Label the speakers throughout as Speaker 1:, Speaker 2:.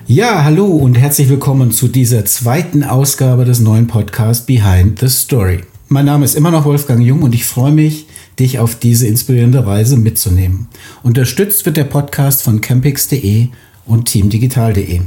Speaker 1: Ja, hallo und herzlich willkommen zu dieser zweiten Ausgabe des neuen Podcasts Behind the Story. Mein Name ist immer noch Wolfgang Jung und ich freue mich, dich auf diese inspirierende Reise mitzunehmen. Unterstützt wird der Podcast von campix.de und teamdigital.de.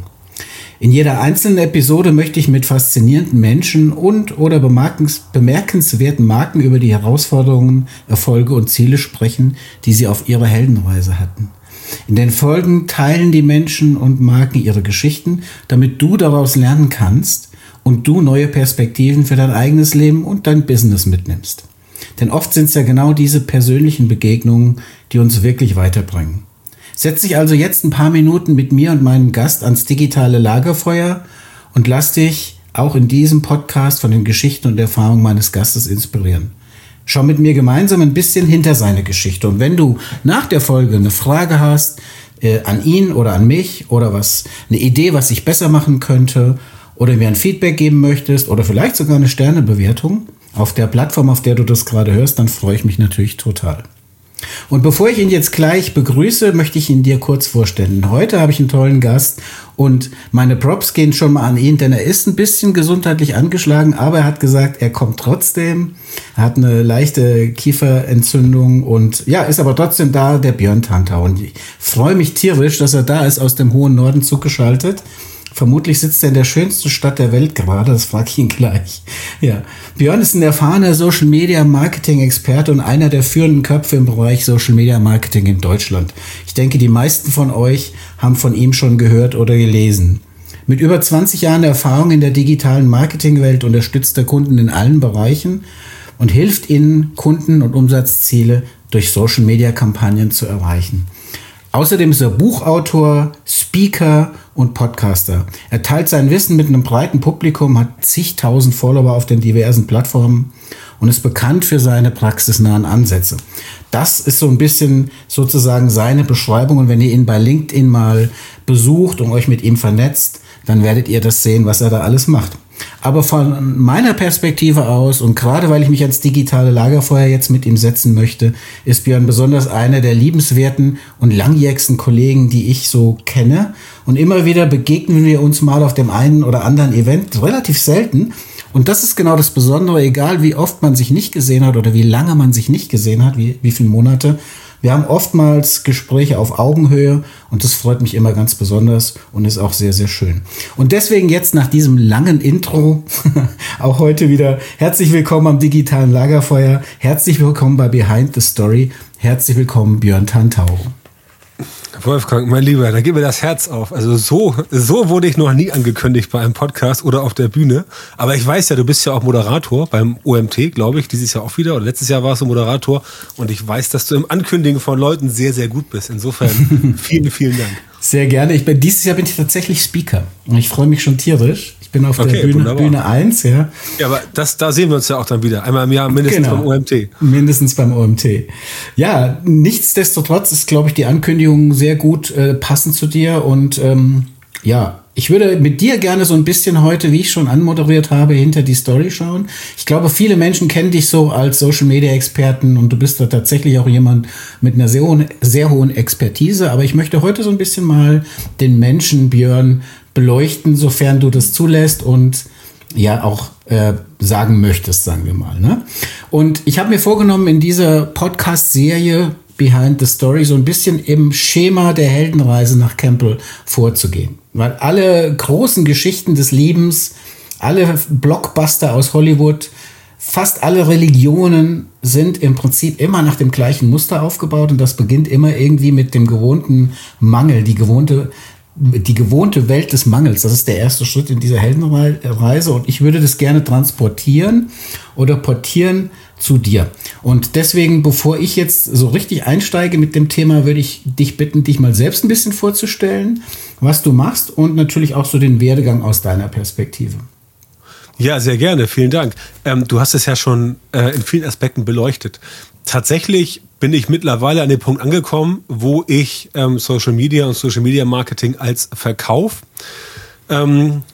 Speaker 1: In jeder einzelnen Episode möchte ich mit faszinierenden Menschen und/oder bemerkenswerten Marken über die Herausforderungen, Erfolge und Ziele sprechen, die sie auf ihrer Heldenreise hatten. In den Folgen teilen die Menschen und Marken ihre Geschichten, damit du daraus lernen kannst und du neue Perspektiven für dein eigenes Leben und dein Business mitnimmst. Denn oft sind es ja genau diese persönlichen Begegnungen, die uns wirklich weiterbringen. Setz dich also jetzt ein paar Minuten mit mir und meinem Gast ans digitale Lagerfeuer und lass dich auch in diesem Podcast von den Geschichten und Erfahrungen meines Gastes inspirieren. Schau mit mir gemeinsam ein bisschen hinter seine Geschichte. Und wenn du nach der Folge eine Frage hast an ihn oder an mich oder eine Idee, was ich besser machen könnte oder mir ein Feedback geben möchtest oder vielleicht sogar eine Sternebewertung auf der Plattform, auf der du das gerade hörst, dann freue ich mich natürlich total. Und bevor ich ihn jetzt gleich begrüße, möchte ich ihn dir kurz vorstellen. Heute habe ich einen tollen Gast und meine Props gehen schon mal an ihn, denn er ist ein bisschen gesundheitlich angeschlagen, aber er hat gesagt, er kommt trotzdem. Er hat eine leichte Kieferentzündung und ja, ist aber trotzdem da, der Björn Tantau. Und ich freue mich tierisch, dass er da ist, aus dem hohen Norden zugeschaltet. Vermutlich sitzt er in der schönsten Stadt der Welt gerade, das frage ich ihn gleich. Ja, Björn ist ein erfahrener Social-Media-Marketing-Experte und einer der führenden Köpfe im Bereich Social-Media-Marketing in Deutschland. Ich denke, die meisten von euch haben von ihm schon gehört oder gelesen. Mit über 20 Jahren Erfahrung in der digitalen Marketingwelt unterstützt er Kunden in allen Bereichen und hilft ihnen, Kunden- und Umsatzziele durch Social-Media-Kampagnen zu erreichen. Außerdem ist er Buchautor, Speaker und Podcaster. Er teilt sein Wissen mit einem breiten Publikum, hat zigtausend Follower auf den diversen Plattformen und ist bekannt für seine praxisnahen Ansätze. Das ist so ein bisschen sozusagen seine Beschreibung und wenn ihr ihn bei LinkedIn mal besucht und euch mit ihm vernetzt, dann werdet ihr das sehen, was er da alles macht. Aber von meiner Perspektive aus und gerade weil ich mich ans digitale Lagerfeuer jetzt mit ihm setzen möchte, ist Björn besonders einer der liebenswerten und langjährigsten Kollegen, die ich so kenne. Und immer wieder begegnen wir uns mal auf dem einen oder anderen Event, relativ selten. Und das ist genau das Besondere, egal wie oft man sich nicht gesehen hat oder wie lange man sich nicht gesehen hat, wie viele Monate. Wir haben oftmals Gespräche auf Augenhöhe und das freut mich immer ganz besonders und ist auch sehr, sehr schön. Und deswegen jetzt nach diesem langen Intro auch heute wieder herzlich willkommen am digitalen Lagerfeuer. Herzlich willkommen bei Behind the Story. Herzlich willkommen, Björn Tantau.
Speaker 2: Wolfgang, mein Lieber, da geht mir das Herz auf. Also so wurde ich noch nie angekündigt bei einem Podcast oder auf der Bühne. Aber ich weiß ja, du bist ja auch Moderator beim OMT, glaube ich, dieses Jahr auch wieder. Oder letztes Jahr warst du Moderator. Und ich weiß, dass du im Ankündigen von Leuten sehr, sehr gut bist. Insofern vielen, vielen Dank.
Speaker 1: Sehr gerne. Dieses Jahr bin ich tatsächlich Speaker. Und ich freue mich schon tierisch. Ich bin auf der Bühne 1, ja.
Speaker 2: Ja, aber da sehen wir uns ja auch dann wieder. Einmal im Jahr mindestens beim OMT.
Speaker 1: Mindestens beim OMT. Ja, nichtsdestotrotz ist, glaube ich, die Ankündigung sehr gut passend zu dir. Und ich würde mit dir gerne so ein bisschen heute, wie ich schon anmoderiert habe, hinter die Story schauen. Ich glaube, viele Menschen kennen dich so als Social-Media-Experten und du bist da tatsächlich auch jemand mit einer sehr hohen Expertise. Aber ich möchte heute so ein bisschen mal den Menschen, Björn, beleuchten, sofern du das zulässt und ja auch sagen möchtest, sagen wir mal. Ne? Und ich habe mir vorgenommen, in dieser Podcast-Serie Behind the Story so ein bisschen im Schema der Heldenreise nach Campbell vorzugehen. Weil alle großen Geschichten des Lebens, alle Blockbuster aus Hollywood, fast alle Religionen sind im Prinzip immer nach dem gleichen Muster aufgebaut und das beginnt immer irgendwie mit dem gewohnten Mangel, die gewohnte Welt des Mangels. Das ist der erste Schritt in dieser Heldenreise und ich würde das gerne transportieren oder portieren zu dir. Und deswegen, bevor ich jetzt so richtig einsteige mit dem Thema, würde ich dich bitten, dich mal selbst ein bisschen vorzustellen, was du machst und natürlich auch so den Werdegang aus deiner Perspektive.
Speaker 2: Ja, sehr gerne. Vielen Dank. Du hast es ja schon in vielen Aspekten beleuchtet. Tatsächlich bin ich mittlerweile an dem Punkt angekommen, wo ich Social Media und Social Media Marketing als Verkauf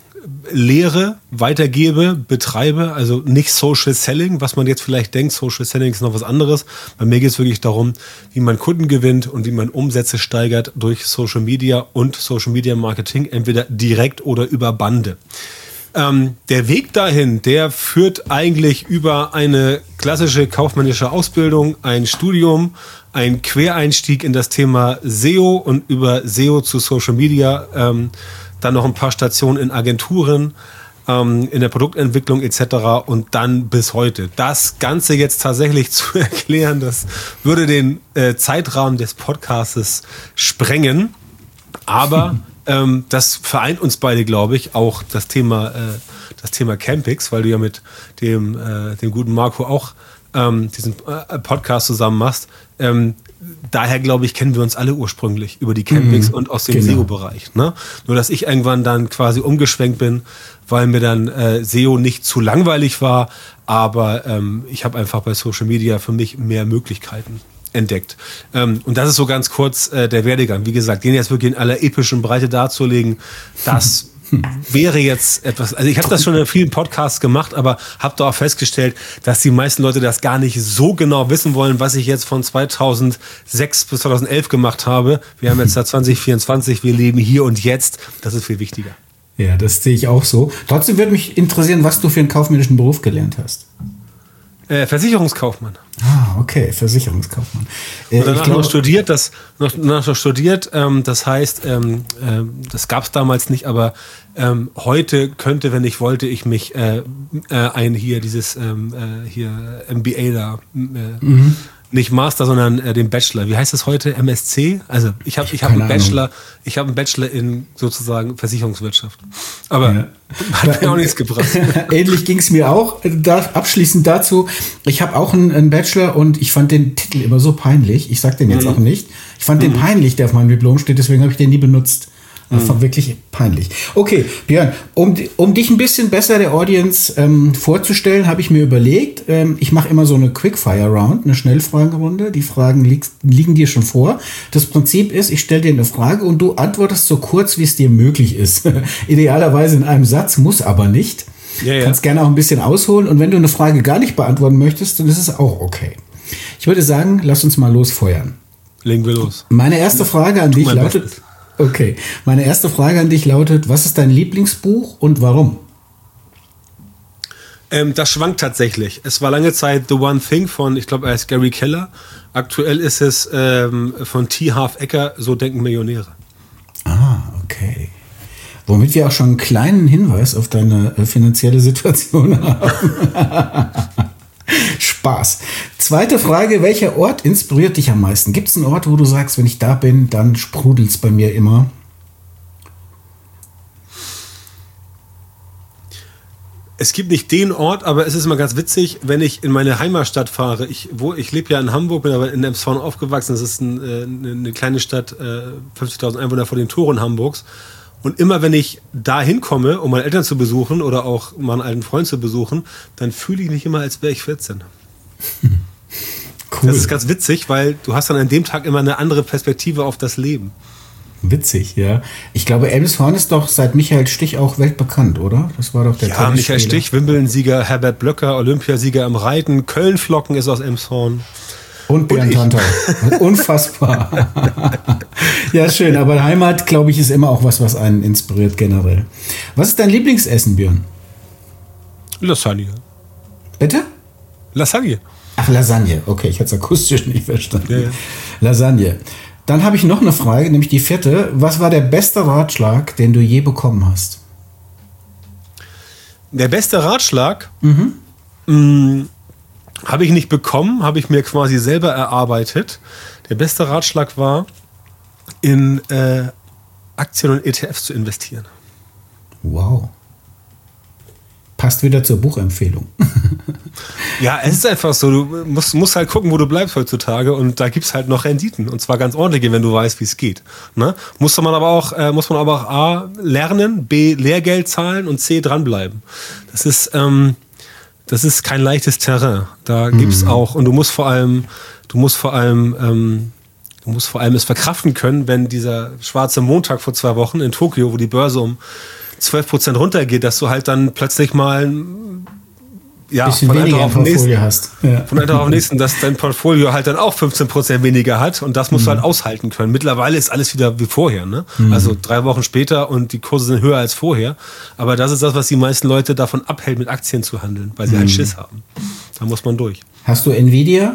Speaker 2: lehre, weitergebe, betreibe, also nicht Social Selling, was man jetzt vielleicht denkt, Social Selling ist noch was anderes. Bei mir geht es wirklich darum, wie man Kunden gewinnt und wie man Umsätze steigert durch Social Media und Social Media Marketing, entweder direkt oder über Bande. Der Weg dahin, der führt eigentlich über eine klassische kaufmännische Ausbildung, ein Studium, ein Quereinstieg in das Thema SEO und über SEO zu Social Media, dann noch ein paar Stationen in Agenturen, in der Produktentwicklung etc. und dann bis heute. Das Ganze jetzt tatsächlich zu erklären, das würde den Zeitrahmen des Podcastes sprengen, aber das vereint uns beide, glaube ich, auch das Thema Campix, weil du ja mit dem guten Marco auch diesen Podcast zusammen machst. Daher, glaube ich, kennen wir uns alle ursprünglich über die Campix und aus dem SEO-Bereich. Ne? Nur, dass ich irgendwann dann quasi umgeschwenkt bin, weil mir dann SEO nicht zu langweilig war, aber ich habe einfach bei Social Media für mich mehr Möglichkeiten entdeckt. Und das ist so ganz kurz der Werdegang. Wie gesagt, den jetzt wirklich in aller epischen Breite darzulegen, das wäre jetzt etwas, also ich habe das schon in vielen Podcasts gemacht, aber habe da auch festgestellt, dass die meisten Leute das gar nicht so genau wissen wollen, was ich jetzt von 2006 bis 2011 gemacht habe. Wir haben jetzt da 2024, wir leben hier und jetzt. Das ist viel wichtiger.
Speaker 1: Ja, das sehe ich auch so. Trotzdem würde mich interessieren, was du für einen kaufmännischen Beruf gelernt hast.
Speaker 2: Versicherungskaufmann.
Speaker 1: Ah, okay, Versicherungskaufmann.
Speaker 2: Und danach noch studiert, das heißt, das gab es damals nicht, aber heute könnte, wenn ich wollte, ich mich dieses MBA da, nicht Master, sondern den Bachelor. Wie heißt das heute? MSc? Also ich habe einen Bachelor, einen Bachelor in sozusagen Versicherungswirtschaft. Aber hat mir auch nichts gebracht.
Speaker 1: Ähnlich ging es mir auch. Abschließend dazu, ich habe auch einen Bachelor und ich fand den Titel immer so peinlich. Ich sage den jetzt auch nicht. Ich fand den peinlich, der auf meinem Diplom steht, deswegen habe ich den nie benutzt. Das war wirklich peinlich. Okay, Björn, um dich ein bisschen besser der Audience vorzustellen, habe ich mir überlegt, ich mache immer so eine Quickfire-Round, eine Schnellfragerunde. Die Fragen liegen dir schon vor. Das Prinzip ist, ich stelle dir eine Frage und du antwortest so kurz, wie es dir möglich ist. Idealerweise in einem Satz, muss aber nicht. Ja. Kannst gerne auch ein bisschen ausholen. Und wenn du eine Frage gar nicht beantworten möchtest, dann ist es auch okay. Ich würde sagen, lass uns mal losfeuern.
Speaker 2: Legen wir los.
Speaker 1: Meine erste Frage an dich lautet... Okay, meine erste Frage an dich lautet, was ist dein Lieblingsbuch und warum?
Speaker 2: Das schwankt tatsächlich. Es war lange Zeit The One Thing von, ich glaube, er heißt Gary Keller. Aktuell ist es von T. Harv Eker, So denken Millionäre.
Speaker 1: Ah, okay. Womit wir auch schon einen kleinen Hinweis auf deine finanzielle Situation haben. Spaß. Zweite Frage, welcher Ort inspiriert dich am meisten? Gibt es einen Ort, wo du sagst, wenn ich da bin, dann sprudelt es bei mir immer?
Speaker 2: Es gibt nicht den Ort, aber es ist immer ganz witzig, wenn ich in meine Heimatstadt fahre. Ich lebe ja in Hamburg, bin aber in Elmshorn aufgewachsen. Das ist eine kleine Stadt, 50.000 Einwohner vor den Toren Hamburgs. Und immer wenn ich da hinkomme, um meine Eltern zu besuchen oder auch mal einen alten Freund zu besuchen, dann fühle ich mich immer, als wäre ich 14. Cool. Das ist ganz witzig, weil du hast dann an dem Tag immer eine andere Perspektive auf das Leben.
Speaker 1: Witzig, ja. Ich glaube, Elmshorn ist doch seit Michael Stich auch weltbekannt, oder? Das war doch der
Speaker 2: Ja, Michael Stich, Wimbledon-Sieger, Herbert Blöcker, Olympiasieger im Reiten, Köln-Flocken ist aus Elmshorn.
Speaker 1: Und Bernd Tantau. Unfassbar. Ja, schön. Aber Heimat, glaube ich, ist immer auch was einen inspiriert generell. Was ist dein Lieblingsessen, Björn?
Speaker 2: Lasagne.
Speaker 1: Bitte?
Speaker 2: Lasagne.
Speaker 1: Ach, Lasagne. Okay, ich hatte es akustisch nicht verstanden.
Speaker 2: Ja.
Speaker 1: Lasagne. Dann habe ich noch eine Frage, nämlich die vierte. Was war der beste Ratschlag, den du je bekommen hast?
Speaker 2: Der beste Ratschlag? Habe ich nicht bekommen, habe ich mir quasi selber erarbeitet. Der beste Ratschlag war, in Aktien und ETFs zu investieren.
Speaker 1: Wow. Passt wieder zur Buchempfehlung.
Speaker 2: Ja, es ist einfach so, du musst halt gucken, wo du bleibst heutzutage und da gibt es halt noch Renditen und zwar ganz ordentliche, wenn du weißt, wie es geht. Ne? Muss man aber auch A, lernen, B, Lehrgeld zahlen und C, dranbleiben. Das ist kein leichtes Terrain. Da gibt's auch, und du musst vor allem es verkraften können, wenn dieser schwarze Montag vor 2 Wochen in Tokio, wo die Börse um 12% runtergeht, dass du halt dann plötzlich mal
Speaker 1: bisschen weniger im Portfolio hast.
Speaker 2: Ja. Von einem Tag auf den nächsten, dass dein Portfolio halt dann auch 15% weniger hat und das musst du halt aushalten können. Mittlerweile ist alles wieder wie vorher, ne? Also 3 Wochen später und die Kurse sind höher als vorher. Aber das ist das, was die meisten Leute davon abhält, mit Aktien zu handeln, weil sie halt Schiss haben. Da muss man durch.
Speaker 1: Hast du Nvidia?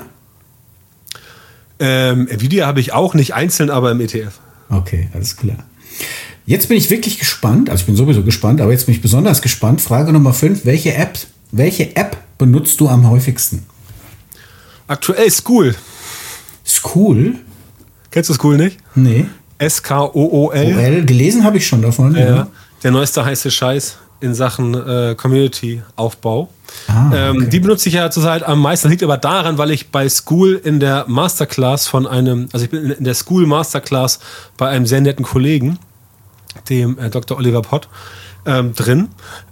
Speaker 2: Nvidia habe ich auch, nicht einzeln, aber im ETF.
Speaker 1: Okay, alles klar. Jetzt bin ich wirklich gespannt, also ich bin sowieso gespannt, aber jetzt bin ich besonders gespannt. Frage Nummer 5, welche App benutzt du am häufigsten?
Speaker 2: Aktuell Skool.
Speaker 1: Skool?
Speaker 2: Kennst du Skool nicht?
Speaker 1: Nee.
Speaker 2: Skool.
Speaker 1: Gelesen habe ich schon davon.
Speaker 2: Ja. Der neueste heiße Scheiß in Sachen Community-Aufbau.
Speaker 1: Okay.
Speaker 2: Die benutze ich ja zurzeit am meisten. Das liegt aber daran, weil ich bei Skool in der Masterclass ich bin in der Skool Masterclass bei einem sehr netten Kollegen, dem Dr. Oliver Pott, drin.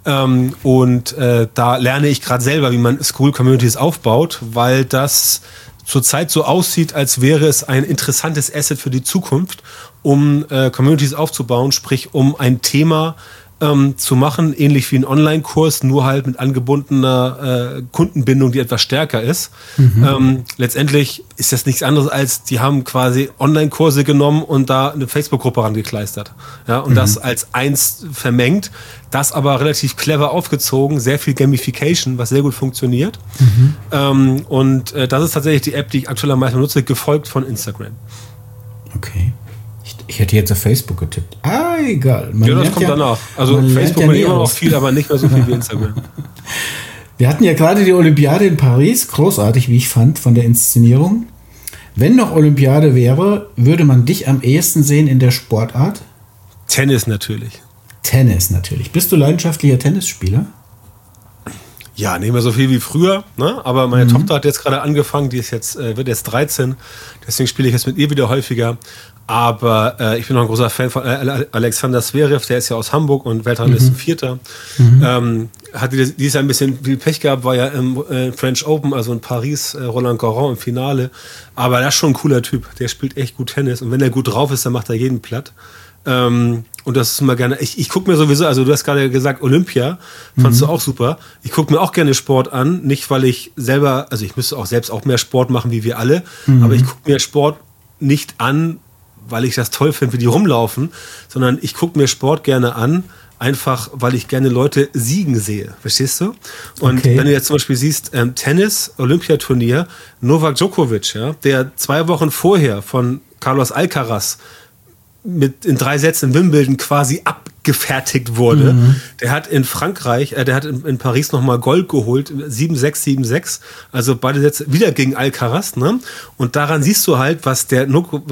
Speaker 2: Da lerne ich gerade selber, wie man School-Communities aufbaut, weil das zurzeit so aussieht, als wäre es ein interessantes Asset für die Zukunft, um Communities aufzubauen, sprich um ein Thema zu machen, ähnlich wie ein Online-Kurs, nur halt mit angebundener Kundenbindung, die etwas stärker ist. Letztendlich ist das nichts anderes als, die haben quasi Online-Kurse genommen und da eine Facebook-Gruppe rangekleistert. Ja, und das als eins vermengt, das aber relativ clever aufgezogen, sehr viel Gamification, was sehr gut funktioniert. Das ist tatsächlich die App, die ich aktuell am meisten nutze, gefolgt von Instagram.
Speaker 1: Okay. Ich hätte jetzt auf Facebook getippt. Egal.
Speaker 2: Das kommt danach. Also Facebook immer noch viel, aber nicht mehr so viel wie Instagram.
Speaker 1: Wir hatten ja gerade die Olympiade in Paris. Großartig, wie ich fand, von der Inszenierung. Wenn noch Olympiade wäre, würde man dich am ehesten sehen in der Sportart?
Speaker 2: Tennis natürlich.
Speaker 1: Bist du leidenschaftlicher Tennisspieler?
Speaker 2: Ja, nicht mehr so viel wie früher, ne? Aber meine Tochter hat jetzt gerade angefangen, wird jetzt 13, deswegen spiele ich jetzt mit ihr wieder häufiger. Aber ich bin noch ein großer Fan von Alexander Zverev, der ist ja aus Hamburg und Weltranglistenvierter. Hatte dieses Jahr ein bisschen viel Pech gehabt, war ja im French Open, also in Paris, Roland Garros im Finale. Aber das ist schon ein cooler Typ, der spielt echt gut Tennis. Und wenn er gut drauf ist, dann macht er jeden platt. Und das ist immer gerne, ich gucke mir sowieso, also du hast gerade gesagt Olympia, fandst du auch super. Ich gucke mir auch gerne Sport an, nicht weil ich selber, also ich müsste auch selbst auch mehr Sport machen wie wir alle, aber ich gucke mir Sport nicht an, weil ich das toll finde, wie die rumlaufen, sondern ich gucke mir Sport gerne an, einfach weil ich gerne Leute siegen sehe. Verstehst du? Und wenn du jetzt zum Beispiel siehst, Tennis, Olympiaturnier, Novak Djokovic, ja, der 2 Wochen vorher von Carlos Alcaraz in 3 Sätzen in Wimbledon quasi abgefertigt wurde. Der hat in Frankreich, der hat in Paris nochmal Gold geholt, 7-6, 7-6, also beide Sätze wieder gegen Alcaraz, ne? Und daran siehst du halt, was der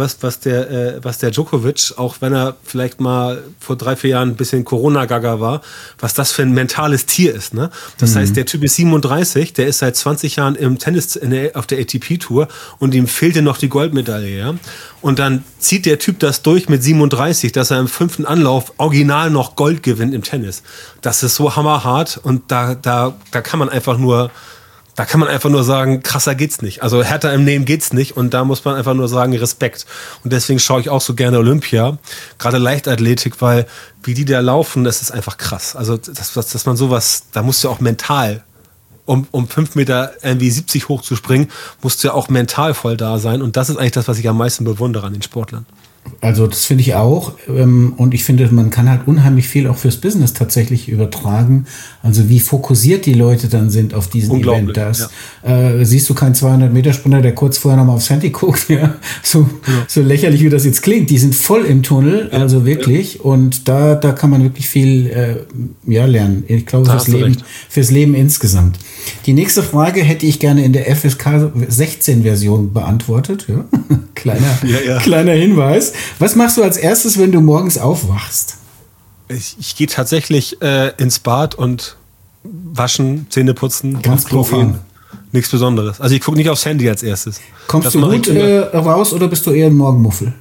Speaker 2: Djokovic, auch wenn er vielleicht mal vor 3-4 Jahren ein bisschen Corona-Gaga war, was das für ein mentales Tier ist, ne? Das heißt, der Typ ist 37, der ist seit 20 Jahren im Tennis auf der ATP-Tour und ihm fehlte noch die Goldmedaille, ja? Und dann zieht der Typ das durch mit 37, dass er im 5. Anlauf original noch Gold gewinnt im Tennis. Das ist so hammerhart und da kann man einfach nur sagen, krasser geht's nicht. Also härter im Nehmen geht's nicht und da muss man einfach nur sagen, Respekt. Und deswegen schaue ich auch so gerne Olympia, gerade Leichtathletik, weil wie die da laufen, das ist einfach krass. Also dass man sowas, da musst du auch mental um 5 Meter irgendwie 70 hochzuspringen, musst du ja auch mental voll da sein. Und das ist eigentlich das, was ich am meisten bewundere an den Sportlern.
Speaker 1: Also das finde ich auch. Und ich finde, man kann halt unheimlich viel auch fürs Business tatsächlich übertragen. Also wie fokussiert die Leute dann sind auf diesen Event. Siehst du keinen 200-Meter-Sprinter, der kurz vorher nochmal aufs Handy guckt. Ja? So lächerlich, wie das jetzt klingt. Die sind voll im Tunnel, also wirklich. Ja. Und da kann man wirklich viel lernen. Ich glaube, fürs Leben insgesamt. Die nächste Frage hätte ich gerne in der FSK 16-Version beantwortet. Ja? Kleiner Hinweis. Was machst du als erstes, wenn du morgens aufwachst?
Speaker 2: Ich gehe tatsächlich ins Bad und waschen, Zähne putzen.
Speaker 1: Ganz profan.
Speaker 2: Nichts Besonderes. Also ich gucke nicht aufs Handy als erstes.
Speaker 1: Kommst du gut raus oder bist du eher ein Morgenmuffel?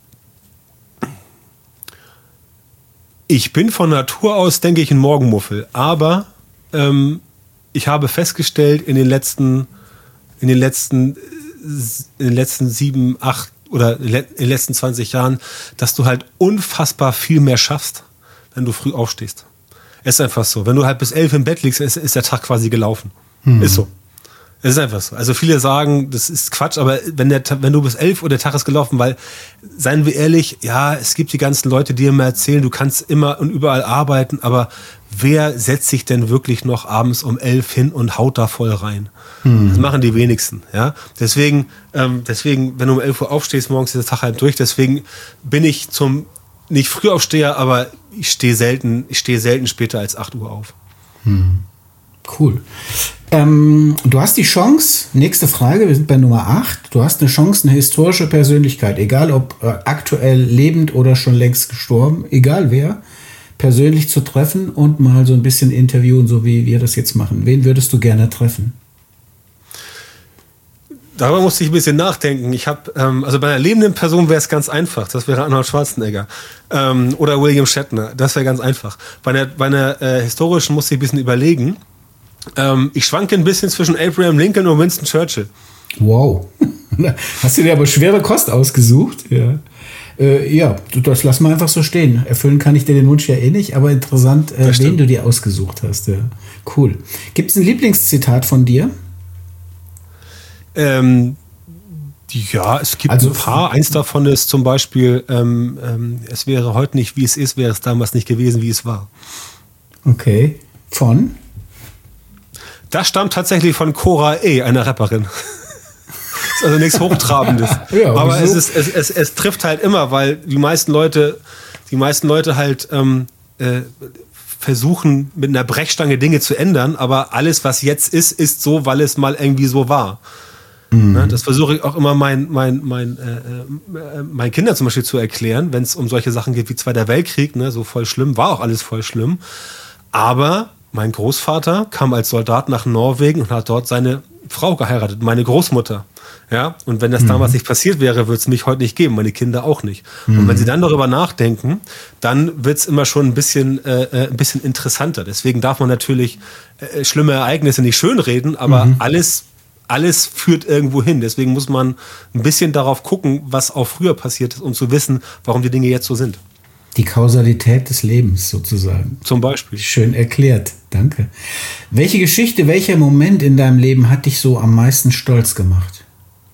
Speaker 2: Ich bin von Natur aus, denke ich, ein Morgenmuffel. Aber ich habe festgestellt in den letzten 7, 8 oder in den letzten 20 Jahren, dass du halt unfassbar viel mehr schaffst, wenn du früh aufstehst. Es ist einfach so. Wenn du halt bis 11 im Bett liegst, ist der Tag quasi gelaufen. Ist so. Es ist einfach so. Also viele sagen, das ist Quatsch, aber wenn du bis 11 Uhr der Tag ist gelaufen, weil, seien wir ehrlich, ja, es gibt die ganzen Leute, die immer erzählen, du kannst immer und überall arbeiten, aber wer setzt sich denn wirklich noch abends um 11 hin und haut da voll rein? Das machen die wenigsten, ja. Deswegen, wenn du um 11 Uhr aufstehst, morgens ist der Tag halt durch. Deswegen bin ich nicht Frühaufsteher, aber ich stehe selten später als 8 Uhr auf.
Speaker 1: Cool. Du hast die Chance, nächste Frage, wir sind bei Nummer 8, du hast eine Chance, eine historische Persönlichkeit, egal ob aktuell lebend oder schon längst gestorben, egal wer, persönlich zu treffen und mal so ein bisschen interviewen, so wie wir das jetzt machen. Wen würdest du gerne treffen?
Speaker 2: Darüber musste ich ein bisschen nachdenken. Ich habe, also bei einer lebenden Person wäre es ganz einfach. Das wäre Arnold Schwarzenegger oder William Shatner. Das wäre ganz einfach. Bei einer historischen musste ich ein bisschen überlegen. Ich schwanke ein bisschen zwischen Abraham Lincoln und Winston Churchill.
Speaker 1: Wow. Hast du dir aber schwere Kost ausgesucht? Ja. Ja, das lass mal einfach so stehen. Erfüllen kann ich dir den Wunsch ja eh nicht, aber interessant, wen du dir ausgesucht hast. Ja. Cool. Gibt es ein Lieblingszitat von dir?
Speaker 2: Ja, es gibt ein paar. Eins davon ist zum Beispiel, es wäre heute nicht, wie es ist, wäre es damals nicht gewesen, wie es war.
Speaker 1: Okay. Von?
Speaker 2: Das stammt tatsächlich von Cora E., einer Rapperin. Ist also nichts Hochtrabendes.
Speaker 1: Ja,
Speaker 2: aber es trifft halt immer, weil die meisten Leute halt versuchen, mit einer Brechstange Dinge zu ändern, aber alles, was jetzt ist so, weil es mal irgendwie so war. Mhm. Das versuche ich auch immer meinen Kindern zum Beispiel zu erklären, wenn es um solche Sachen geht wie Zweiter Weltkrieg, ne, so voll schlimm, war auch alles voll schlimm. Aber mein Großvater kam als Soldat nach Norwegen und hat dort seine Frau geheiratet, meine Großmutter. Ja, und wenn das damals nicht passiert wäre, würde es mich heute nicht geben, meine Kinder auch nicht. Und wenn sie dann darüber nachdenken, dann wird es immer schon ein bisschen interessanter. Deswegen darf man natürlich schlimme Ereignisse nicht schönreden, aber alles führt irgendwo hin. Deswegen muss man ein bisschen darauf gucken, was auch früher passiert ist, um zu wissen, warum die Dinge jetzt so sind.
Speaker 1: Die Kausalität des Lebens sozusagen.
Speaker 2: Zum Beispiel.
Speaker 1: Schön erklärt, danke. Welche Geschichte, welcher Moment in deinem Leben hat dich so am meisten stolz gemacht?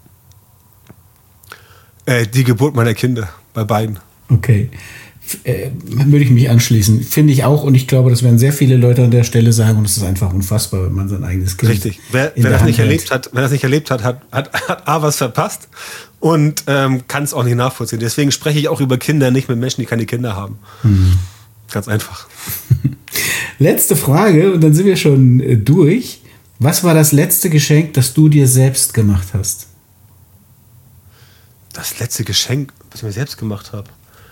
Speaker 2: Die Geburt meiner Kinder, bei beiden.
Speaker 1: Okay. Würde ich mich anschließen. Finde ich auch, und ich glaube, das werden sehr viele Leute an der Stelle sagen, und es ist einfach unfassbar, wenn man sein eigenes Kind.
Speaker 2: Richtig. Wer das nicht erlebt hat, hat A, was verpasst und kann es auch nicht nachvollziehen. Deswegen spreche ich auch über Kinder nicht mit Menschen, die keine Kinder haben. Ganz einfach.
Speaker 1: Letzte Frage, und dann sind wir schon durch. Was war das letzte Geschenk, das du dir selbst gemacht hast?
Speaker 2: Das letzte Geschenk, was ich mir selbst gemacht habe?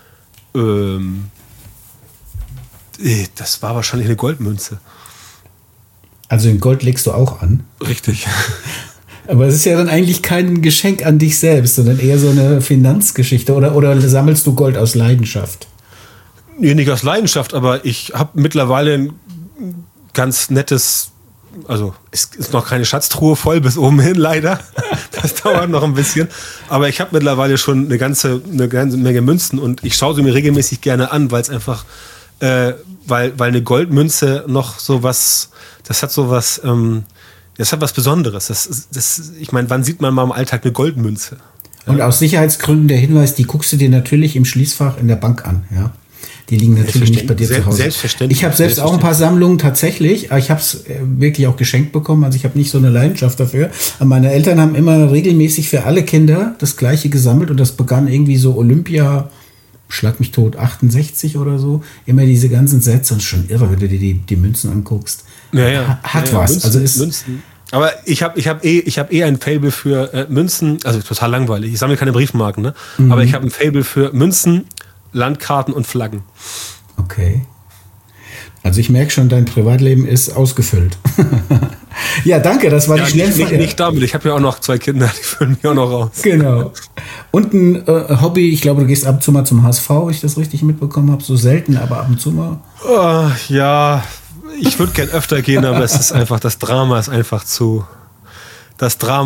Speaker 2: Das war wahrscheinlich eine Goldmünze.
Speaker 1: Also in Gold legst du auch an?
Speaker 2: Richtig.
Speaker 1: Aber es ist ja dann eigentlich kein Geschenk an dich selbst, sondern eher so eine Finanzgeschichte. Oder sammelst du Gold aus Leidenschaft?
Speaker 2: Nee, nicht aus Leidenschaft, aber ich habe mittlerweile ein ganz nettes, also es ist noch keine Schatztruhe voll bis oben hin, leider. Das dauert noch ein bisschen. Aber ich habe mittlerweile schon eine ganze Menge Münzen und ich schaue sie mir regelmäßig gerne an, weil es einfach, weil eine Goldmünze noch sowas, das hat was Besonderes. Ich meine, wann sieht man mal im Alltag eine Goldmünze?
Speaker 1: Und aus Sicherheitsgründen der Hinweis, die guckst du dir natürlich im Schließfach in der Bank an, ja. Die liegen natürlich nicht bei dir zu Hause.
Speaker 2: Selbstverständlich.
Speaker 1: Ich habe selbst auch ein paar Sammlungen tatsächlich. Ich habe es wirklich auch geschenkt bekommen. Also ich habe nicht so eine Leidenschaft dafür. Aber meine Eltern haben immer regelmäßig für alle Kinder das Gleiche gesammelt. Und das begann irgendwie so Olympia, schlag mich tot, 68 oder so. Immer diese ganzen Sätze. Und schon irre, wenn du dir die Münzen anguckst.
Speaker 2: Ja.
Speaker 1: Hat was.
Speaker 2: Münzen,
Speaker 1: also ist
Speaker 2: Münzen. Aber ich hab ein Faible für Münzen. Also total langweilig. Ich sammle keine Briefmarken, ne? Aber ich habe ein Faible für Münzen, Landkarten und Flaggen.
Speaker 1: Okay. Also ich merke schon, dein Privatleben ist ausgefüllt. Ja, danke, das war die Schnellfrage.
Speaker 2: Nicht damit, ich habe ja auch noch 2 Kinder, die füllen mich auch noch raus.
Speaker 1: Genau. Und ein Hobby, ich glaube, du gehst ab und zu mal zum HSV, wenn ich das richtig mitbekommen habe. So selten, aber ab und zu mal.
Speaker 2: Ja, ich würde gern öfter gehen, aber es ist einfach, das Drama ist einfach zu.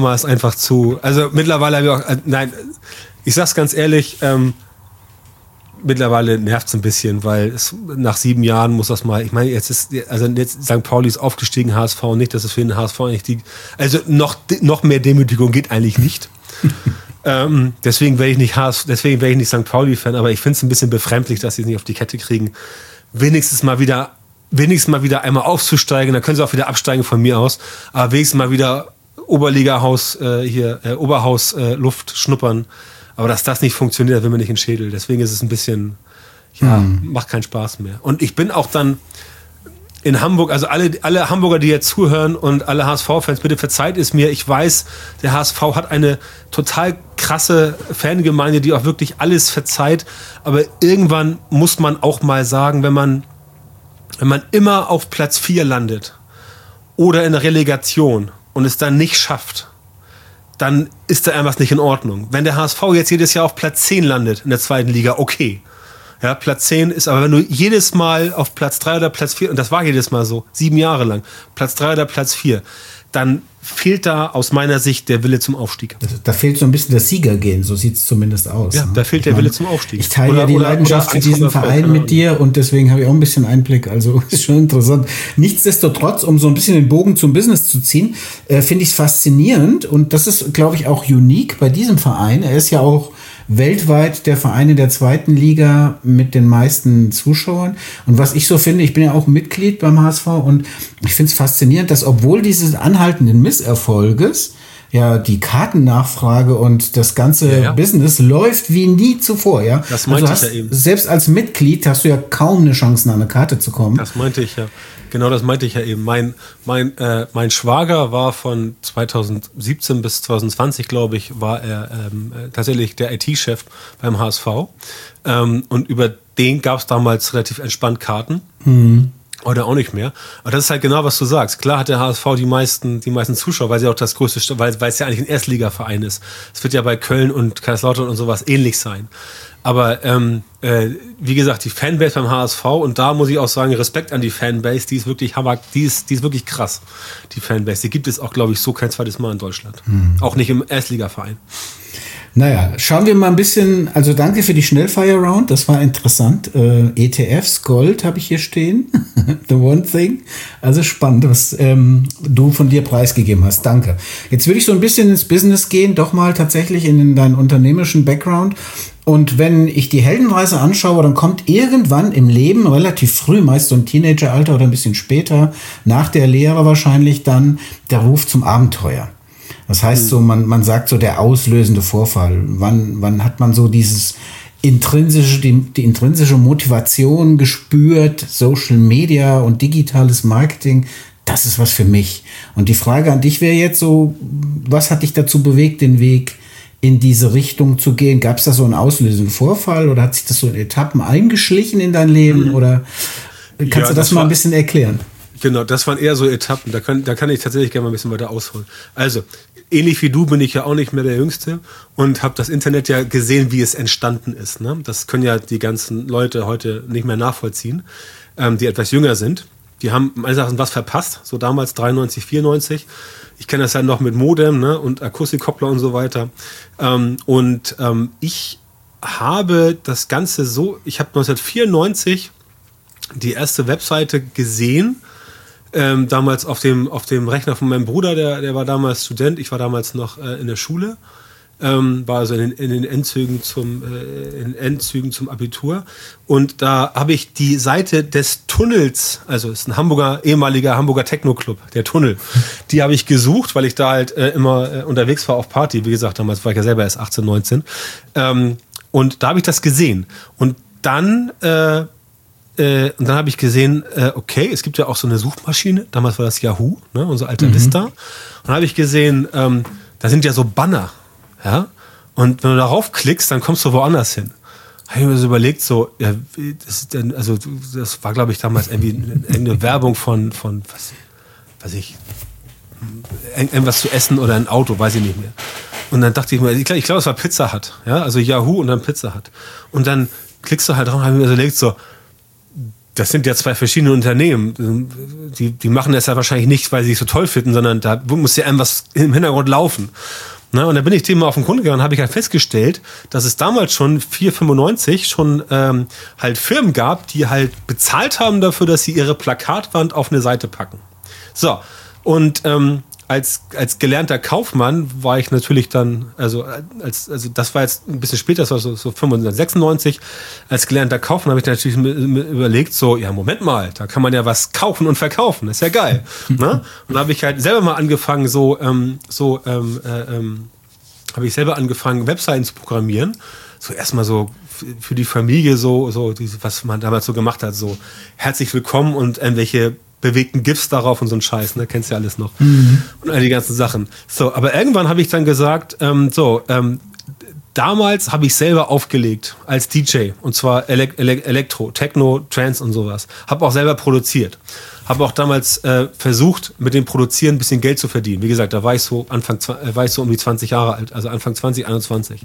Speaker 2: Also mittlerweile habe ich auch, nein, ich sag's ganz ehrlich, mittlerweile nervt es ein bisschen, weil nach 7 Jahren muss das mal, ich meine, jetzt St. Pauli ist aufgestiegen, HSV nicht, das ist für den HSV eigentlich also noch mehr Demütigung geht eigentlich nicht. Deswegen wäre ich nicht St. Pauli-Fan, aber ich finde es ein bisschen befremdlich, dass sie es nicht auf die Kette kriegen. Wenigstens mal wieder einmal aufzusteigen, dann können sie auch wieder absteigen von mir aus, aber wenigstens mal wieder Oberliga-Haus, Oberhaus Luft schnuppern. Aber dass das nicht funktioniert, will man nicht in den Schädel. Deswegen ist es ein bisschen, macht keinen Spaß mehr. Und ich bin auch dann in Hamburg, also alle Hamburger, die jetzt zuhören und alle HSV-Fans, bitte verzeiht es mir. Ich weiß, der HSV hat eine total krasse Fangemeinde, die auch wirklich alles verzeiht. Aber irgendwann muss man auch mal sagen, wenn man immer auf Platz 4 landet oder in der Relegation und es dann nicht schafft, dann ist da irgendwas nicht in Ordnung. Wenn der HSV jetzt jedes Jahr auf Platz 10 landet in der 2. Liga, okay. Ja, Platz 10 ist, aber wenn du jedes Mal auf Platz 3 oder Platz 4, und das war jedes Mal so, 7 Jahre lang, Platz 3 oder Platz 4, dann fehlt da aus meiner Sicht der Wille zum Aufstieg.
Speaker 1: Da fehlt so ein bisschen das Siegergehen, so sieht es zumindest aus.
Speaker 2: Ja, da fehlt der Wille zum Aufstieg.
Speaker 1: Ich teile ja die Leidenschaft für diesen Verein mit dir und deswegen habe ich auch ein bisschen Einblick, also ist schon interessant. Nichtsdestotrotz, um so ein bisschen den Bogen zum Business zu ziehen, finde ich es faszinierend und das ist, glaube ich, auch unique bei diesem Verein. Er ist ja auch weltweit der Verein in der 2. Liga mit den meisten Zuschauern. Und was ich so finde, ich bin ja auch Mitglied beim HSV und ich finde es faszinierend, dass obwohl dieses anhaltenden Misserfolges ja die Kartennachfrage und das ganze Business läuft wie nie zuvor. Ja?
Speaker 2: Das meinte ich ja eben.
Speaker 1: Selbst als Mitglied hast du ja kaum eine Chance, an eine Karte zu kommen.
Speaker 2: Das meinte ich ja. Genau, das meinte ich ja eben. Mein Schwager war von 2017 bis 2020, glaube ich, war er tatsächlich der IT-Chef beim HSV. Und über den gab es damals relativ entspannt Karten. Oder auch nicht mehr. Aber das ist halt genau, was du sagst. Klar hat der HSV die meisten Zuschauer, weil sie auch das größte, weil es ja eigentlich ein Erstligaverein ist. Es wird ja bei Köln und Kaiserslautern und sowas ähnlich sein. Aber wie gesagt, die Fanbase beim HSV, und da muss ich auch sagen, Respekt an die Fanbase, die ist wirklich die ist wirklich krass, die Fanbase. Die gibt es auch, glaube ich, so kein zweites Mal in Deutschland. Auch nicht im Erstligaverein.
Speaker 1: Naja, schauen wir mal ein bisschen, also danke für die Schnellfire-Round, das war interessant. ETFs, Gold habe ich hier stehen, the one thing. Also spannend, was du von dir preisgegeben hast, danke. Jetzt würde ich so ein bisschen ins Business gehen, doch mal tatsächlich in deinen unternehmerischen Background. Und wenn ich die Heldenreise anschaue, dann kommt irgendwann im Leben, relativ früh, meist so im Teenageralter oder ein bisschen später, nach der Lehre wahrscheinlich dann, der Ruf zum Abenteuer. Das heißt so, man sagt so der auslösende Vorfall. Wann hat man so dieses die intrinsische Motivation gespürt, Social Media und digitales Marketing, das ist was für mich. Und die Frage an dich wäre jetzt so, was hat dich dazu bewegt, den Weg in diese Richtung zu gehen? Gab es da so einen auslösenden Vorfall oder hat sich das so in Etappen eingeschlichen in dein Leben? Oder kannst du das mal ein bisschen erklären?
Speaker 2: Genau, das waren eher so Etappen. Da kann ich tatsächlich gerne mal ein bisschen weiter ausholen. Also, ähnlich wie du bin ich ja auch nicht mehr der Jüngste und habe das Internet ja gesehen, wie es entstanden ist. Ne? Das können ja die ganzen Leute heute nicht mehr nachvollziehen, die etwas jünger sind. Die haben meines Erachtens was verpasst, so damals 93, 94. Ich kenne das ja noch mit Modem, ne? Und Akustikkoppler und so weiter. Ich habe das Ganze ich habe 1994 die erste Webseite gesehen, damals auf dem Rechner von meinem Bruder, der war damals Student, ich war damals noch in der Schule, war also in den Endzügen zum Abitur, und da habe ich die Seite des Tunnels, also es ist ein ehemaliger Hamburger Techno-Club, der Tunnel, die habe ich gesucht, weil ich da halt immer unterwegs war auf Party, wie gesagt, damals war ich ja selber erst 18, 19, und da habe ich das gesehen und dann habe ich gesehen, okay, es gibt ja auch so eine Suchmaschine, damals war das Yahoo, ne, unser alter Vista. Und dann habe ich gesehen, da sind ja so Banner, ja, und wenn du darauf klickst, dann kommst du woanders hin. Habe ich mir so überlegt, so, ja, das war, glaube ich, damals irgendwie eine Werbung von irgendwas zu essen oder ein Auto, weiß ich nicht mehr. Und dann dachte ich mir, ich glaube, es war Pizza Hut, ja, also Yahoo und dann Pizza Hut. Und dann klickst du halt drauf und habe ich mir so überlegt, so, das sind ja zwei verschiedene Unternehmen. Die machen das ja wahrscheinlich nicht, weil sie es so toll finden, sondern da muss ja irgendwas im Hintergrund laufen. Na, und dann bin ich dem mal auf den Grund gegangen und habe ich halt festgestellt, dass es damals schon 4,95 schon halt Firmen gab, die halt bezahlt haben dafür, dass sie ihre Plakatwand auf eine Seite packen. So, und als gelernter Kaufmann war ich natürlich dann, also das war jetzt ein bisschen später, das war so 95, 96, als gelernter Kaufmann habe ich natürlich überlegt, so, ja, Moment mal, da kann man ja was kaufen und verkaufen, ist ja geil. Ne? Und da habe ich halt selber mal angefangen, habe ich selber angefangen, Webseiten zu programmieren. So erstmal so für die Familie, was man damals so gemacht hat, so herzlich willkommen und irgendwelche bewegten GIFs darauf und so ein Scheiß, ne, kennst ja alles noch. Und all die ganzen Sachen. So, aber irgendwann habe ich dann gesagt, damals habe ich selber aufgelegt als DJ und zwar Elektro, Techno, Trance und sowas. Habe auch selber produziert. Habe auch damals versucht, mit dem Produzieren ein bisschen Geld zu verdienen. Wie gesagt, da war ich so um die 20 Jahre alt, also Anfang 20, 21.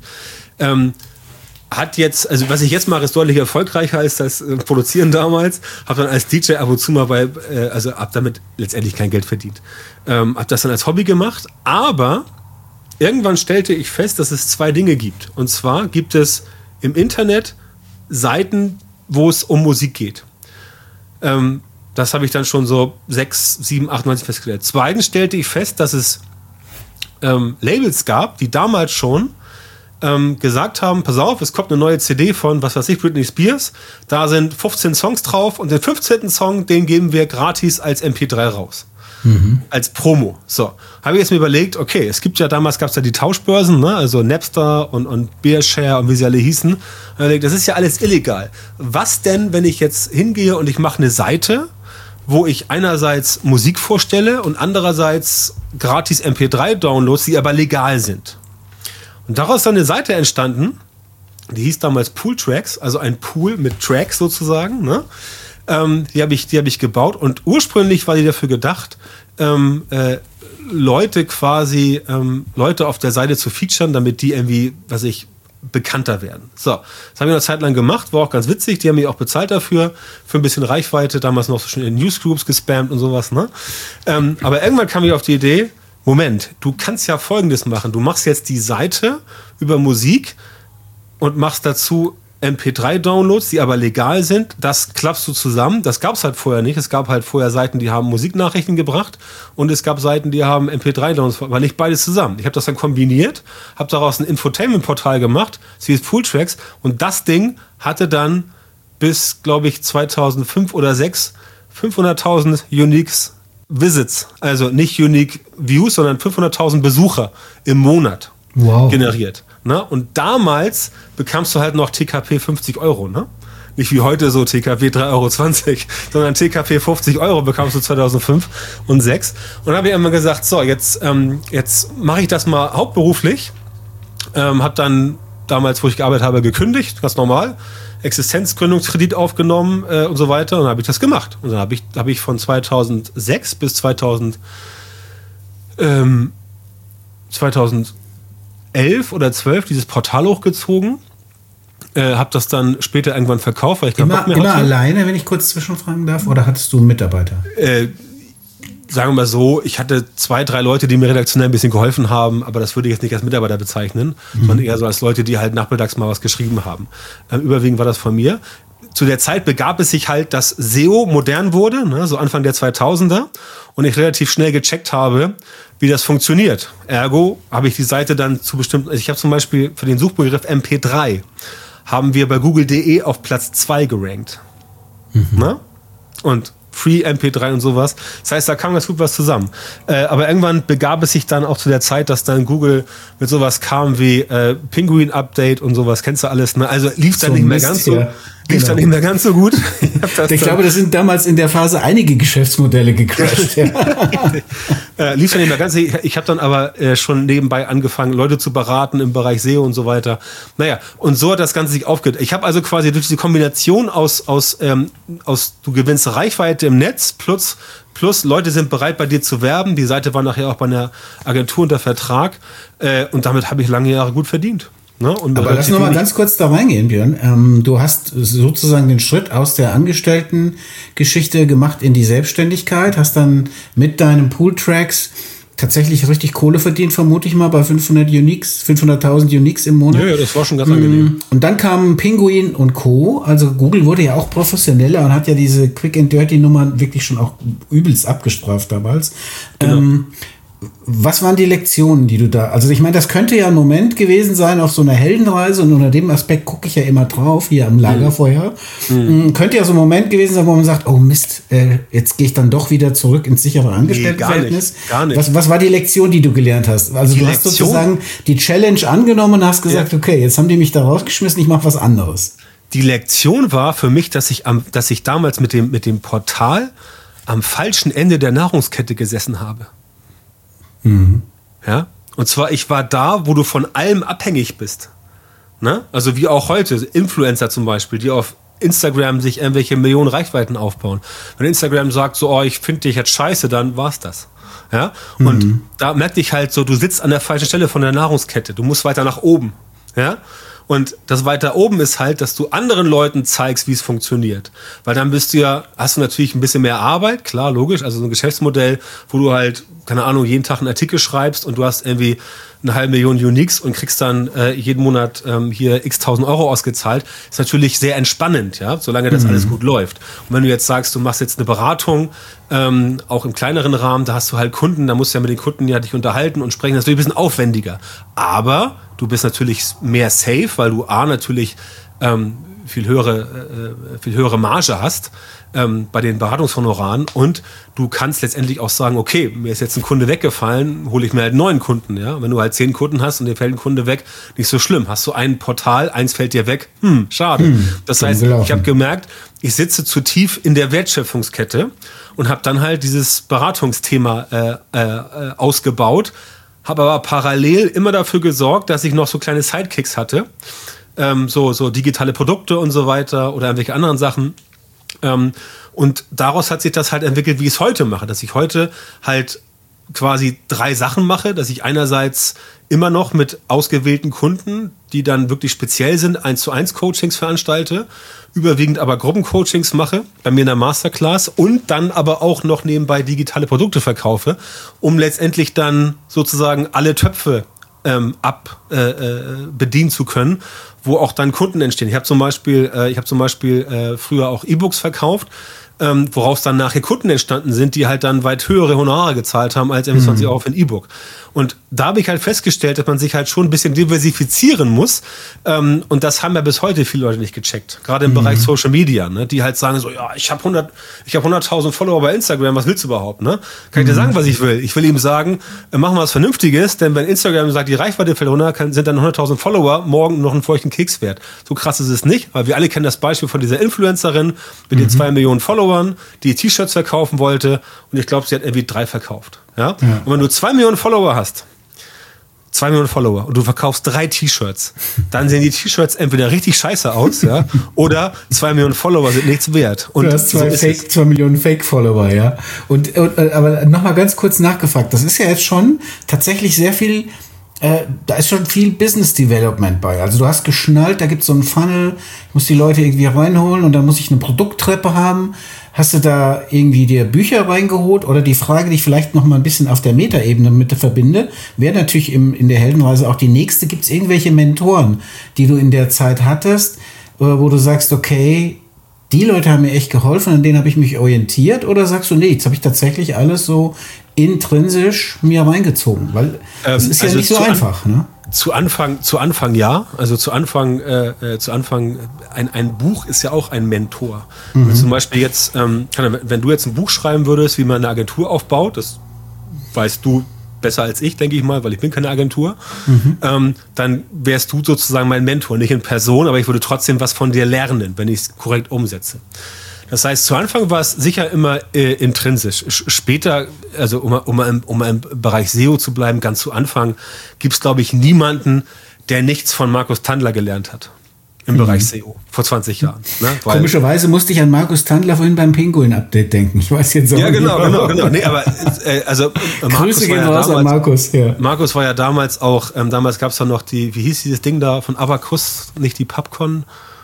Speaker 2: Was ich jetzt mache, ist deutlich erfolgreicher als das Produzieren damals. Habe dann als DJ ab und zu mal hab damit letztendlich kein Geld verdient. Habe das dann als Hobby gemacht, aber irgendwann stellte ich fest, dass es zwei Dinge gibt. Und zwar gibt es im Internet Seiten, wo es um Musik geht. Das habe ich dann schon so 6, 7, 8, 9 festgestellt. Zweitens stellte ich fest, dass es Labels gab, die damals schon gesagt haben, pass auf, es kommt eine neue CD von, was weiß ich, Britney Spears, da sind 15 Songs drauf und den 15. Song, den geben wir gratis als MP3 raus. Als Promo. So, habe ich jetzt mir überlegt, okay, damals gab es ja die Tauschbörsen, ne? Also Napster und Bearshare und wie sie alle hießen. Das ist ja alles illegal. Was denn, wenn ich jetzt hingehe und ich mache eine Seite, wo ich einerseits Musik vorstelle und andererseits gratis MP3-Downloads, die aber legal sind? Und daraus ist dann eine Seite entstanden, die hieß damals Pool Tracks, also ein Pool mit Tracks sozusagen. Ne? Die habe ich gebaut und ursprünglich war die dafür gedacht, Leute auf der Seite zu featuren, damit die irgendwie, bekannter werden. So, das habe ich eine Zeit lang gemacht, war auch ganz witzig, die haben mich auch bezahlt dafür, für ein bisschen Reichweite, damals noch so schon in Newsgroups gespammt und sowas. Ne? Aber irgendwann kam ich auf die Idee, Moment, du kannst ja Folgendes machen. Du machst jetzt die Seite über Musik und machst dazu MP3-Downloads, die aber legal sind. Das klappst du zusammen. Das gab es halt vorher nicht. Es gab halt vorher Seiten, die haben Musiknachrichten gebracht und es gab Seiten, die haben MP3-Downloads, aber nicht beides zusammen. Ich habe das dann kombiniert, habe daraus ein Infotainment-Portal gemacht, das hieß Pool Tracks und das Ding hatte dann bis, glaube ich, 2005 oder 2006 500.000 Uniques Visits, also nicht Unique Views, sondern 500.000 Besucher im Monat generiert. Ne? Und damals bekamst du halt noch TKP 50 Euro, ne? Nicht wie heute so TKP 3,20 Euro, sondern TKP 50 Euro bekamst du 2005 und 2006. Und dann habe ich einmal gesagt, so, jetzt mache ich das mal hauptberuflich. Habe dann damals, wo ich gearbeitet habe, gekündigt, ganz normal. Existenzgründungskredit aufgenommen und so weiter. Und dann habe ich das gemacht. Und dann habe ich von 2006 bis 2011 oder 12 dieses Portal hochgezogen. Habe das dann später irgendwann verkauft, weil ich keinen Bock mehr hatte.
Speaker 1: Immer alleine, wenn ich kurz zwischenfragen darf? Oder hattest du einen Mitarbeiter?
Speaker 2: Sagen wir mal so, ich hatte 2, 3 Leute, die mir redaktionell ein bisschen geholfen haben, aber das würde ich jetzt nicht als Mitarbeiter bezeichnen, sondern eher so als Leute, die halt nachmittags mal was geschrieben haben. Überwiegend war das von mir. Zu der Zeit begab es sich halt, dass SEO modern wurde, ne, so Anfang der 2000er, und ich relativ schnell gecheckt habe, wie das funktioniert. Ergo habe ich die Seite dann zu bestimmten, ich habe zum Beispiel für den Suchbegriff MP3 haben wir bei Google.de auf Platz 2 gerankt. Ne? Und Free MP3 und sowas. Das heißt, da kam ganz gut was zusammen. Aber irgendwann begab es sich dann auch zu der Zeit, dass dann Google mit sowas kam wie Penguin Update und sowas. Kennst du alles? Ne? Also lief dann nicht mehr ganz so. Dann nicht mehr ganz so gut.
Speaker 1: Ich glaube, das sind damals in der Phase einige Geschäftsmodelle gecrashed.
Speaker 2: Lief dann nicht mehr ganz. Ich habe dann aber schon nebenbei angefangen, Leute zu beraten im Bereich SEO und so weiter. Naja, und so hat das Ganze sich aufgehört. Ich habe also quasi durch diese Kombination aus du gewinnst Reichweite im Netz plus Leute sind bereit, bei dir zu werben. Die Seite war nachher auch bei einer Agentur unter Vertrag. Und damit habe ich lange Jahre gut verdient. Ne? Und
Speaker 1: aber lass noch mal ganz kurz da reingehen, Björn. Du hast sozusagen den Schritt aus der Angestellten-Geschichte gemacht in die Selbstständigkeit, hast dann mit deinem Pool Tracks tatsächlich richtig Kohle verdient, vermute ich mal, bei 500.000 Uniques im Monat.
Speaker 2: Ja, das war schon ganz angenehm.
Speaker 1: Und dann kamen Pinguin und Co. Also Google wurde ja auch professioneller und hat ja diese Quick and Dirty Nummern wirklich schon auch übelst abgestraft damals. Genau. Was waren die Lektionen, die du da, also ich meine, das könnte ja ein Moment gewesen sein auf so einer Heldenreise und unter dem Aspekt gucke ich ja immer drauf, hier am Lagerfeuer. Könnte ja so ein Moment gewesen sein, wo man sagt, oh Mist, jetzt gehe ich dann doch wieder zurück ins sichere Angestelltenverhältnis.
Speaker 2: Gar nicht.
Speaker 1: Was war die Lektion, die du gelernt hast? Also du hast sozusagen die Challenge angenommen und hast gesagt, okay, jetzt haben die mich da rausgeschmissen, ich mache was anderes.
Speaker 2: Die Lektion war für mich, dass ich damals mit dem Portal am falschen Ende der Nahrungskette gesessen habe. Ja, und zwar, ich war da, wo du von allem abhängig bist. Ne? Also wie auch heute, Influencer zum Beispiel, die auf Instagram sich irgendwelche Millionen Reichweiten aufbauen. Wenn Instagram sagt so, oh, ich finde dich jetzt scheiße, dann war's das. Ja? Und da merkte ich halt so, du sitzt an der falschen Stelle von der Nahrungskette. Du musst weiter nach oben. Ja? Und das weiter oben ist halt, dass du anderen Leuten zeigst, wie es funktioniert. Weil dann hast du natürlich ein bisschen mehr Arbeit, klar, logisch, also so ein Geschäftsmodell, wo du halt, keine Ahnung, jeden Tag einen Artikel schreibst und du hast irgendwie 500.000 Uniques und kriegst dann jeden Monat hier x 1.000 Euro ausgezahlt, ist natürlich sehr entspannend, ja, solange das alles gut läuft. Und wenn du jetzt sagst, du machst jetzt eine Beratung, auch im kleineren Rahmen, da hast du halt Kunden, da musst du ja mit den Kunden ja dich unterhalten und sprechen, das ist natürlich ein bisschen aufwendiger. Aber du bist natürlich mehr safe, weil du natürlich viel höhere Marge hast bei den Beratungshonoraren und du kannst letztendlich auch sagen, okay, mir ist jetzt ein Kunde weggefallen, hole ich mir halt einen neuen Kunden. Ja? Wenn du halt 10 Kunden hast und dir fällt ein Kunde weg, nicht so schlimm. Hast du ein Portal, eins fällt dir weg, schade. Das heißt, ich habe gemerkt, ich sitze zu tief in der Wertschöpfungskette und habe dann halt dieses Beratungsthema ausgebaut, habe aber parallel immer dafür gesorgt, dass ich noch so kleine Sidekicks hatte, so digitale Produkte und so weiter oder irgendwelche anderen Sachen. Und daraus hat sich das halt entwickelt, wie ich es heute mache, dass ich heute halt quasi 3 Sachen mache, dass ich einerseits immer noch mit ausgewählten Kunden, die dann wirklich speziell sind, 1:1 Coachings veranstalte, überwiegend aber Gruppencoachings mache, bei mir in der Masterclass und dann aber auch noch nebenbei digitale Produkte verkaufe, um letztendlich dann sozusagen alle Töpfe bedienen zu können, wo auch dann Kunden entstehen. Ich habe zum Beispiel früher auch E-Books verkauft, woraus dann nachher Kunden entstanden sind, die halt dann weit höhere Honorare gezahlt haben als 20 Euro für ein E-Book. Und da habe ich halt festgestellt, dass man sich halt schon ein bisschen diversifizieren muss. Und das haben ja bis heute viele Leute nicht gecheckt. Gerade im Bereich Social Media, ne? Die halt sagen so, ja, ich habe 100.000 Follower bei Instagram, was willst du überhaupt? Ne? Kann ich dir sagen, was ich will? Ich will ihm sagen, machen wir was Vernünftiges, denn wenn Instagram sagt, die Reichweite fällt runter, sind dann 100.000 Follower morgen noch einen feuchten Keks wert. So krass ist es nicht, weil wir alle kennen das Beispiel von dieser Influencerin mit den 2 Millionen Followern, die T-Shirts verkaufen wollte und ich glaube, sie hat irgendwie 3 verkauft. Ja? Und wenn du 2 Millionen Follower hast, 2 Millionen Follower und du verkaufst 3 T-Shirts, dann sehen die T-Shirts entweder richtig scheiße aus, ja, oder 2 Millionen Follower sind nichts wert. Und
Speaker 1: du hast 2 Millionen Fake-Follower, ja. Und aber nochmal ganz kurz nachgefragt, das ist ja jetzt schon tatsächlich sehr viel, da ist schon viel Business Development bei. Also du hast geschnallt, da gibt es so einen Funnel, ich muss die Leute irgendwie reinholen und dann muss ich eine Produkttreppe haben. Hast du da irgendwie dir Bücher reingeholt? Oder die Frage, die ich vielleicht noch mal ein bisschen auf der Metaebene mit verbinde, wäre natürlich in der Heldenreise auch die nächste. Gibt es irgendwelche Mentoren, die du in der Zeit hattest, wo du sagst, okay, die Leute haben mir echt geholfen, an denen habe ich mich orientiert? Oder sagst du, nee, jetzt habe ich tatsächlich alles so intrinsisch mir reingezogen? Weil es ist ja nicht so einfach, ne?
Speaker 2: Zu Anfang ja. Also zu Anfang ein Buch ist ja auch ein Mentor. Zum Beispiel jetzt, wenn du jetzt ein Buch schreiben würdest, wie man eine Agentur aufbaut, das weißt du besser als ich, denke ich mal, weil ich bin keine Agentur, dann wärst du sozusagen mein Mentor, nicht in Person, aber ich würde trotzdem was von dir lernen, wenn ich es korrekt umsetze. Das heißt, zu Anfang war es sicher immer intrinsisch. Später, also um im Bereich SEO zu bleiben, ganz zu Anfang, gibt es, glaube ich, niemanden, der nichts von Markus Tandler gelernt hat im Bereich SEO vor 20 Jahren. Ne?
Speaker 1: Komischerweise musste ich an Markus Tandler vorhin beim Pinguin-Update denken. Ich weiß jetzt auch
Speaker 2: nicht. Genau. Nee, aber also
Speaker 1: Grüße gehen raus an Markus. Ja.
Speaker 2: Markus war ja damals auch, damals gab es dann noch wie hieß dieses Ding da von Abacus, nicht die PubCon,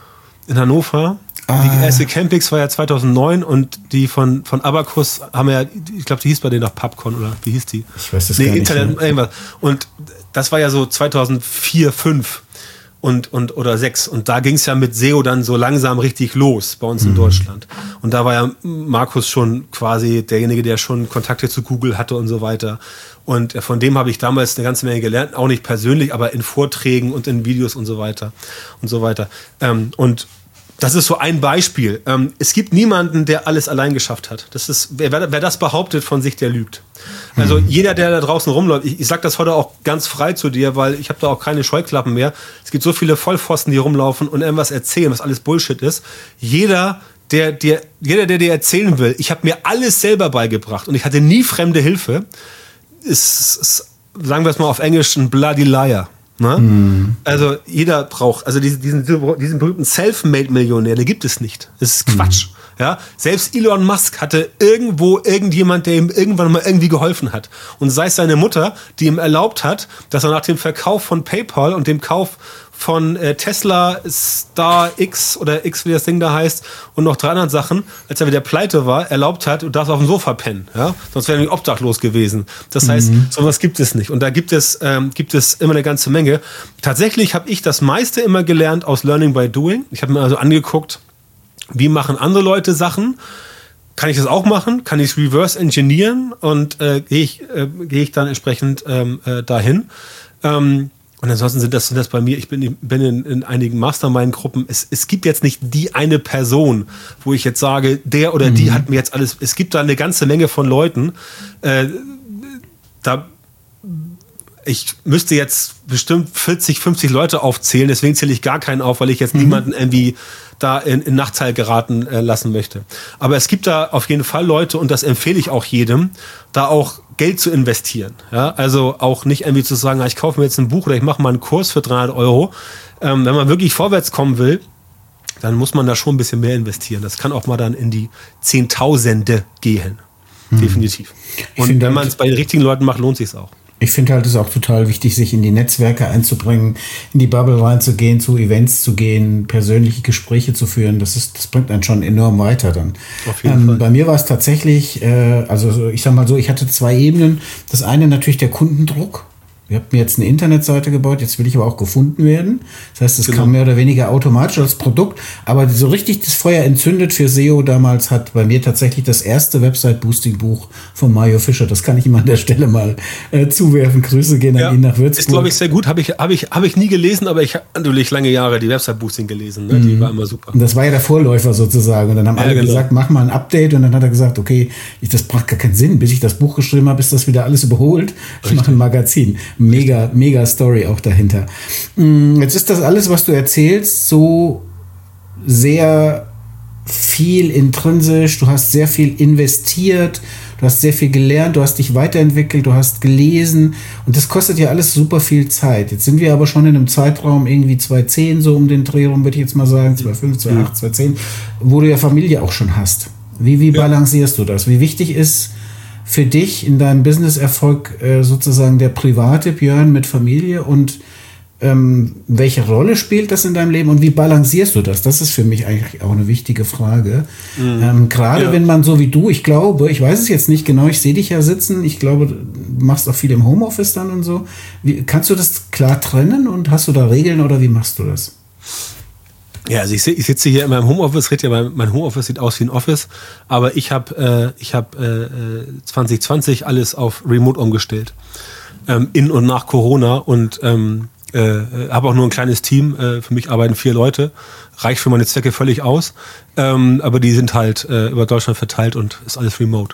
Speaker 2: in Hannover. Die erste Campix war ja 2009 und die von Abacus haben ja, ich glaube, die hieß bei denen noch Popcorn oder wie hieß die?
Speaker 1: Ich weiß das gar nicht.
Speaker 2: Internet, irgendwas. Und das war ja so 2004, 5 oder 6 und da ging es ja mit SEO dann so langsam richtig los bei uns in Deutschland. Und da war ja Markus schon quasi derjenige, der schon Kontakte zu Google hatte und so weiter. Und von dem habe ich damals eine ganze Menge gelernt, auch nicht persönlich, aber in Vorträgen und in Videos und so weiter und so weiter. Und das ist so ein Beispiel. Es gibt niemanden, der alles allein geschafft hat. Das ist, wer das behauptet von sich, der lügt. Also jeder, der da draußen rumläuft, ich sage das heute auch ganz frei zu dir, weil ich habe da auch keine Scheuklappen mehr. Es gibt so viele Vollpfosten, die rumlaufen und irgendwas erzählen, was alles Bullshit ist. Jeder, der dir erzählen will, ich habe mir alles selber beigebracht und ich hatte nie fremde Hilfe, ist, sagen wir es mal auf Englisch, ein bloody liar. Ne? Also jeder braucht, also diesen berühmten Self-Made-Millionär, der gibt es nicht. Das ist Quatsch. Ja? Selbst Elon Musk hatte irgendjemand, der ihm irgendwann mal irgendwie geholfen hat. Und sei es seine Mutter, die ihm erlaubt hat, dass er nach dem Verkauf von PayPal und dem Kauf von Tesla Star X oder X, wie das Ding da heißt, und noch 3 anderen Sachen, als er wieder pleite war, erlaubt hat, du darfst auf dem Sofa pennen. Ja? Sonst wäre er obdachlos gewesen. Das heißt, sowas gibt es nicht. Und da gibt es immer eine ganze Menge. Tatsächlich habe ich das meiste immer gelernt aus Learning by Doing. Ich habe mir also angeguckt, wie machen andere Leute Sachen. Kann ich das auch machen? Kann ich es reverse engineeren? Und gehe ich dann entsprechend dahin. Und ansonsten sind das bei mir, ich bin in einigen Mastermind-Gruppen, es gibt jetzt nicht die eine Person, wo ich jetzt sage, der oder die hat mir jetzt alles, es gibt da eine ganze Menge von Leuten, ich müsste jetzt bestimmt 40, 50 Leute aufzählen, deswegen zähle ich gar keinen auf, weil ich jetzt niemanden irgendwie da in Nachteil geraten lassen möchte. Aber es gibt da auf jeden Fall Leute, und das empfehle ich auch jedem, da auch Geld zu investieren. Ja? Also auch nicht irgendwie zu sagen, ich kaufe mir jetzt ein Buch oder ich mache mal einen Kurs für 300 €. Wenn man wirklich vorwärts kommen will, dann muss man da schon ein bisschen mehr investieren. Das kann auch mal dann in die Zehntausende gehen. Definitiv. Und wenn man es bei den richtigen Leuten macht, lohnt sich auch.
Speaker 1: Ich finde halt, es ist auch total wichtig, sich in die Netzwerke einzubringen, in die Bubble reinzugehen, zu Events zu gehen, persönliche Gespräche zu führen. Das bringt einen schon enorm weiter dann.
Speaker 2: Auf jeden Fall.
Speaker 1: Bei mir war es tatsächlich, also ich sag mal so, ich hatte 2 Ebenen. Das eine natürlich der Kundendruck. Ihr habt mir jetzt eine Internetseite gebaut, jetzt will ich aber auch gefunden werden. Das heißt, es kam mehr oder weniger automatisch als Produkt. Aber so richtig das Feuer entzündet für SEO damals hat bei mir tatsächlich das erste Website-Boosting-Buch von Mario Fischer. Das kann ich ihm an der Stelle mal zuwerfen. Grüße gehen an ihn nach Würzburg.
Speaker 2: Ist, glaube ich, sehr gut. Habe ich nie gelesen, aber ich habe natürlich lange Jahre die Website-Boosting gelesen. Ne? Die war immer super.
Speaker 1: Und das war ja der Vorläufer sozusagen. Und dann haben alle gesagt, mach mal ein Update. Und dann hat er gesagt, okay, das macht gar keinen Sinn. Bis ich das Buch geschrieben habe, ist das wieder alles überholt. Ich mache ein Magazin. Mega Story auch dahinter. Jetzt ist das alles, was du erzählst, so sehr viel intrinsisch. Du hast sehr viel investiert, du hast sehr viel gelernt, du hast dich weiterentwickelt, du hast gelesen und das kostet ja alles super viel Zeit. Jetzt sind wir aber schon in einem Zeitraum irgendwie 2010, so um den Dreh rum, würde ich jetzt mal sagen, 2005, 2008, 2010, wo du ja Familie auch schon hast. Wie balancierst du das? Wie wichtig ist für dich in deinem Business-Erfolg sozusagen der private Björn mit Familie und welche Rolle spielt das in deinem Leben und wie balancierst du das? Das ist für mich eigentlich auch eine wichtige Frage. Gerade wenn man so wie du, ich glaube, ich weiß es jetzt nicht genau, ich sehe dich ja sitzen, ich glaube, du machst auch viel im Homeoffice dann und so. Kannst du das klar trennen und hast du da Regeln oder wie machst du das?
Speaker 2: Ja, also ich sitze hier in meinem Homeoffice, mein Homeoffice sieht aus wie ein Office, aber ich habe 2020 alles auf Remote umgestellt, in und nach Corona und habe auch nur ein kleines Team, für mich arbeiten 4 Leute, reicht für meine Zwecke völlig aus, aber die sind halt über Deutschland verteilt und ist alles remote.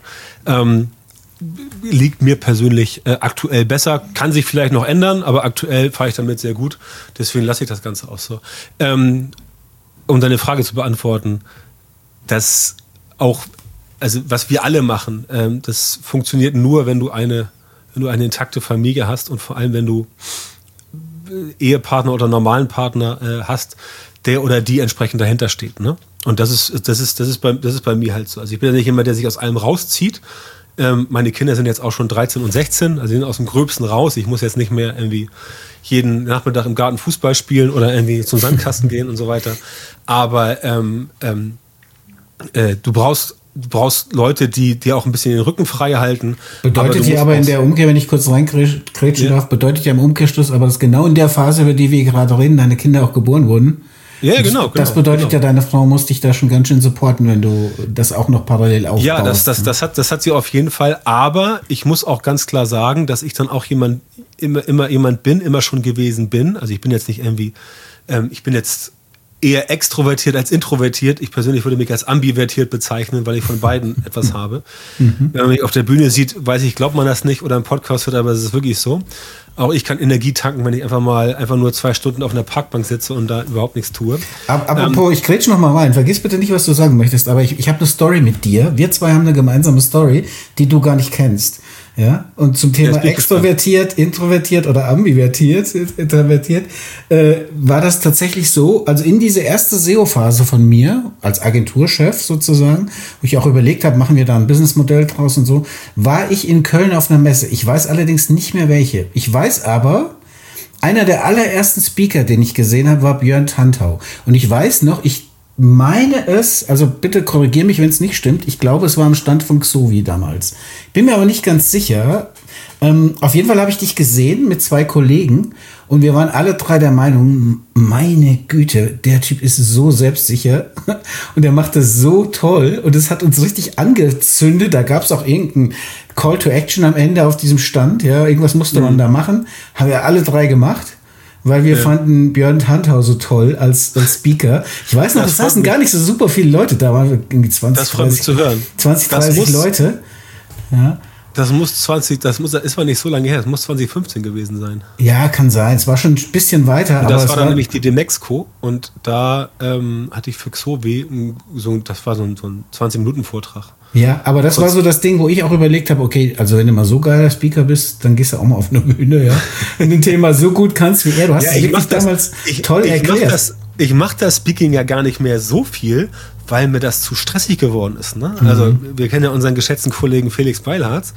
Speaker 2: Liegt mir persönlich aktuell besser, kann sich vielleicht noch ändern, aber aktuell fahre ich damit sehr gut, deswegen lasse ich das Ganze auch so. Um deine Frage zu beantworten, dass auch, also was wir alle machen, das funktioniert nur, wenn du eine intakte Familie hast und vor allem, wenn du Ehepartner oder normalen Partner hast, der oder die entsprechend dahinter steht. Ne? Und das ist bei mir halt so. Also ich bin ja nicht jemand, der sich aus allem rauszieht. Meine Kinder sind jetzt auch schon 13 und 16, also sind aus dem Gröbsten raus. Ich muss jetzt nicht mehr irgendwie jeden Nachmittag im Garten Fußball spielen oder irgendwie zum Sandkasten gehen und so weiter. Aber du brauchst Leute, die dir auch ein bisschen den Rücken frei halten.
Speaker 1: Bedeutet ja aber in der Umkehr, wenn ich kurz reingrätschen darf, bedeutet ja im Umkehrschluss, aber dass genau in der Phase, über die wir gerade reden, deine Kinder auch geboren wurden.
Speaker 2: Ja, genau.
Speaker 1: Das bedeutet ja, deine Frau muss dich da schon ganz schön supporten, wenn du das auch noch parallel aufbaust.
Speaker 2: Ja, das hat sie auf jeden Fall. Aber ich muss auch ganz klar sagen, dass ich dann auch immer schon gewesen bin. Also ich bin jetzt nicht irgendwie, ich bin jetzt eher extrovertiert als introvertiert. Ich persönlich würde mich als ambivertiert bezeichnen, weil ich von beiden etwas habe. Wenn man mich auf der Bühne sieht, glaubt man das nicht oder im Podcast hört, aber es ist wirklich so. Auch ich kann Energie tanken, wenn ich einfach nur 2 Stunden auf einer Parkbank sitze und da überhaupt nichts tue.
Speaker 1: Apropos, ich grätsch noch mal rein. Vergiss bitte nicht, was du sagen möchtest, aber ich habe eine Story mit dir. Wir zwei haben eine gemeinsame Story, die du gar nicht kennst. Ja, und zum Thema extrovertiert, introvertiert oder ambivertiert, war das tatsächlich so, also in diese erste SEO-Phase von mir, als Agenturchef sozusagen, wo ich auch überlegt habe, machen wir da ein Businessmodell draus und so, war ich in Köln auf einer Messe. Ich weiß allerdings nicht mehr welche. Ich weiß aber, einer der allerersten Speaker, den ich gesehen habe, war Björn Tantau. Und ich weiß noch, ich meine es, also bitte korrigier mich, wenn es nicht stimmt, ich glaube, es war am Stand von Xovi damals. Bin mir aber nicht ganz sicher. Auf jeden Fall habe ich dich gesehen mit 2 Kollegen und wir waren alle 3 der Meinung, meine Güte, der Typ ist so selbstsicher und der macht das so toll und es hat uns richtig angezündet. Da gab es auch irgendeinen Call to Action am Ende auf diesem Stand. Ja, irgendwas musste man da machen. Haben wir alle 3 gemacht. Weil wir fanden Björn Tantau so toll als Speaker. Ich weiß noch, es saßen gar nicht so super viele Leute da, waren irgendwie 20,
Speaker 2: das freut mich zu hören.
Speaker 1: 20, 30 Leute. Ja.
Speaker 2: Das ist mal nicht so lange her, das muss 2015 gewesen sein.
Speaker 1: Ja, kann sein. Es war schon ein bisschen weiter.
Speaker 2: Und das war dann nämlich die Demexco und da hatte ich für Xovi das war so ein 20-Minuten-Vortrag.
Speaker 1: Ja, aber das war so das Ding, wo ich auch überlegt habe, okay, also wenn du mal so geiler Speaker bist, dann gehst du auch mal auf eine Bühne, ja. Wenn du ein Thema so gut kannst wie er, du hast es wirklich damals toll erklärt.
Speaker 2: Ich mache das Speaking ja gar nicht mehr so viel, weil mir das zu stressig geworden ist. Ne? Also wir kennen ja unseren geschätzten Kollegen Felix Beilharz,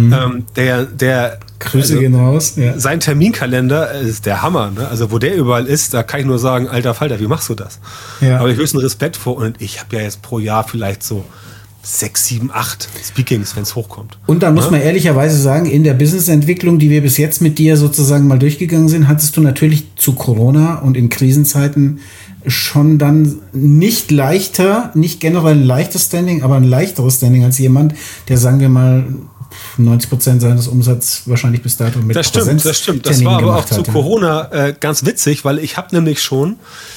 Speaker 2: der
Speaker 1: Grüße gehen raus. Ja.
Speaker 2: Sein Terminkalender ist der Hammer. Ne? Also wo der überall ist, da kann ich nur sagen, alter Falter, wie machst du das? Ja. Aber ich höchsten Respekt vor und ich habe ja jetzt pro Jahr vielleicht so 6, 7, 8 Speakings, wenn es hochkommt.
Speaker 1: Und da muss man ehrlicherweise sagen, in der Businessentwicklung, die wir bis jetzt mit dir sozusagen mal durchgegangen sind, hattest du natürlich zu Corona und in Krisenzeiten schon dann nicht generell ein leichtes Standing, aber ein leichteres Standing als jemand, der, sagen wir mal, 90% seines Umsatzes wahrscheinlich bis dato mit Präsenz.
Speaker 2: Das stimmt. Das war aber auch zu Corona ganz witzig, weil ich habe nämlich schon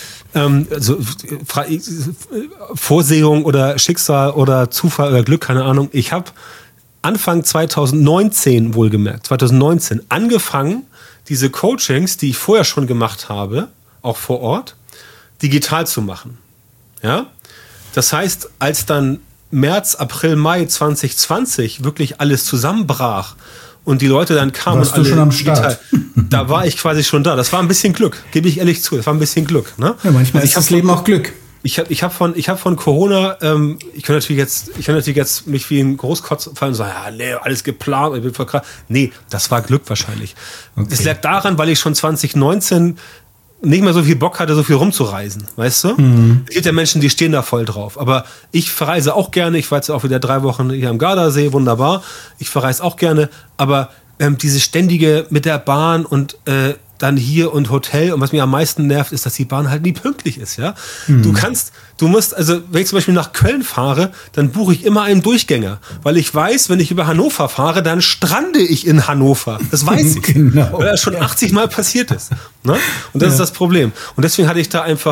Speaker 2: Vorsehung oder Schicksal oder Zufall oder Glück, keine Ahnung. Ich habe Anfang 2019 wohlgemerkt, 2019 angefangen, diese Coachings, die ich vorher schon gemacht habe, auch vor Ort, digital zu machen. Ja? Das heißt, als dann März, April, Mai 2020 wirklich alles zusammenbrach und die Leute dann kamen
Speaker 1: und alle schon am Start.
Speaker 2: Da war ich quasi schon da. Das war ein bisschen Glück, gebe ich ehrlich zu. Das war ein bisschen Glück. Ne?
Speaker 1: Ja, manchmal ist das Leben auch Glück.
Speaker 2: Ich hab von Corona, ich kann natürlich jetzt mich wie ein Großkotz fallen und sagen, ja, nee, alles geplant, ich bin voll krass. Nee, das war Glück wahrscheinlich. Okay. Es lag daran, weil ich schon 2019 nicht mehr so viel Bock hatte, so viel rumzureisen, weißt du? Es gibt ja Menschen, die stehen da voll drauf. Aber ich verreise auch gerne. Ich war jetzt auch wieder 3 Wochen hier am Gardasee, wunderbar. Ich verreise auch gerne. Aber diese ständige mit der Bahn und dann hier und Hotel. Und was mir am meisten nervt, ist, dass die Bahn halt nie pünktlich ist, ja? Du musst, also wenn ich zum Beispiel nach Köln fahre, dann buche ich immer einen Durchgänger. Weil ich weiß, wenn ich über Hannover fahre, dann strande ich in Hannover. Das weiß ich.
Speaker 1: Genau.
Speaker 2: Weil das schon 80 Mal passiert ist. Ne? Und das ist das Problem. Und deswegen ging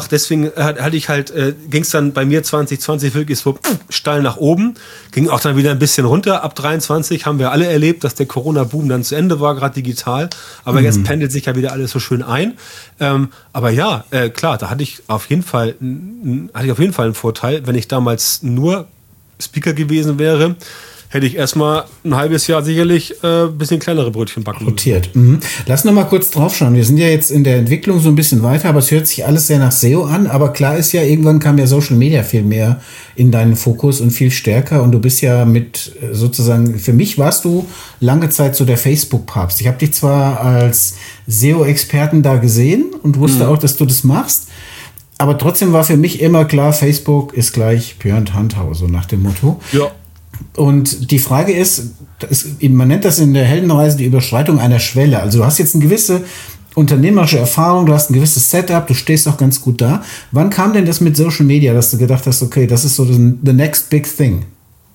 Speaker 2: es dann bei mir 2020 wirklich so steil nach oben. Ging auch dann wieder ein bisschen runter. Ab 23 haben wir alle erlebt, dass der Corona-Boom dann zu Ende war, gerade digital. Aber jetzt pendelt sich ja wieder alles so schön ein. Aber ja, klar, da hatte ich auf jeden Fall einen Vorteil. Wenn ich damals nur Speaker gewesen wäre, hätte ich erstmal ein halbes Jahr sicherlich ein bisschen kleinere Brötchen backen
Speaker 1: müssen. Mhm. Lass noch mal kurz drauf schauen. Wir sind ja jetzt in der Entwicklung so ein bisschen weiter, aber es hört sich alles sehr nach SEO an. Aber klar ist ja, irgendwann kam ja Social Media viel mehr in deinen Fokus und viel stärker. Und du bist ja mit sozusagen, für mich warst du lange Zeit so der Facebook-Papst. Ich habe dich zwar als SEO-Experten da gesehen und wusste auch, dass du das machst. Aber trotzdem war für mich immer klar, Facebook ist gleich Björn Tantau, so nach dem Motto.
Speaker 2: Ja.
Speaker 1: Und die Frage ist, man nennt das in der Heldenreise die Überschreitung einer Schwelle. Also du hast jetzt eine gewisse unternehmerische Erfahrung, du hast ein gewisses Setup, du stehst auch ganz gut da. Wann kam denn das mit Social Media, dass du gedacht hast, okay, das ist so the next big thing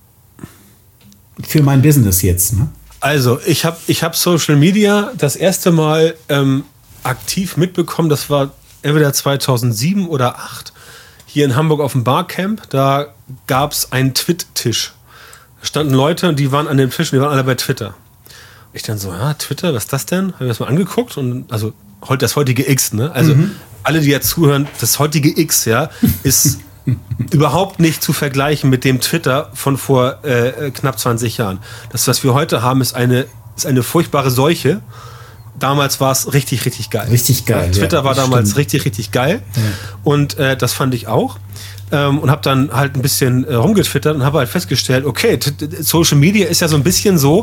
Speaker 1: für mein Business jetzt, ne?
Speaker 2: Also, ich hab Social Media das erste Mal aktiv mitbekommen, das war entweder 2007 oder 2008, hier in Hamburg auf dem Barcamp. Da gab es einen Twit-Tisch. Da standen Leute und die waren an dem Tisch und die waren alle bei Twitter. Ich dann so, ja, Twitter, was ist das denn? Habe ich das mal angeguckt und also das heutige X, ne? Also alle, die jetzt zuhören, das heutige X, ja, ist überhaupt nicht zu vergleichen mit dem Twitter von vor knapp 20 Jahren. Das, was wir heute haben, ist eine furchtbare Seuche. Damals war es richtig, richtig geil.
Speaker 1: Richtig geil.
Speaker 2: Twitter war damals richtig, richtig geil. Ja. Und das fand ich auch. Und habe dann halt ein bisschen rumgetwittert und habe halt festgestellt, okay, Social Media ist ja so ein bisschen so,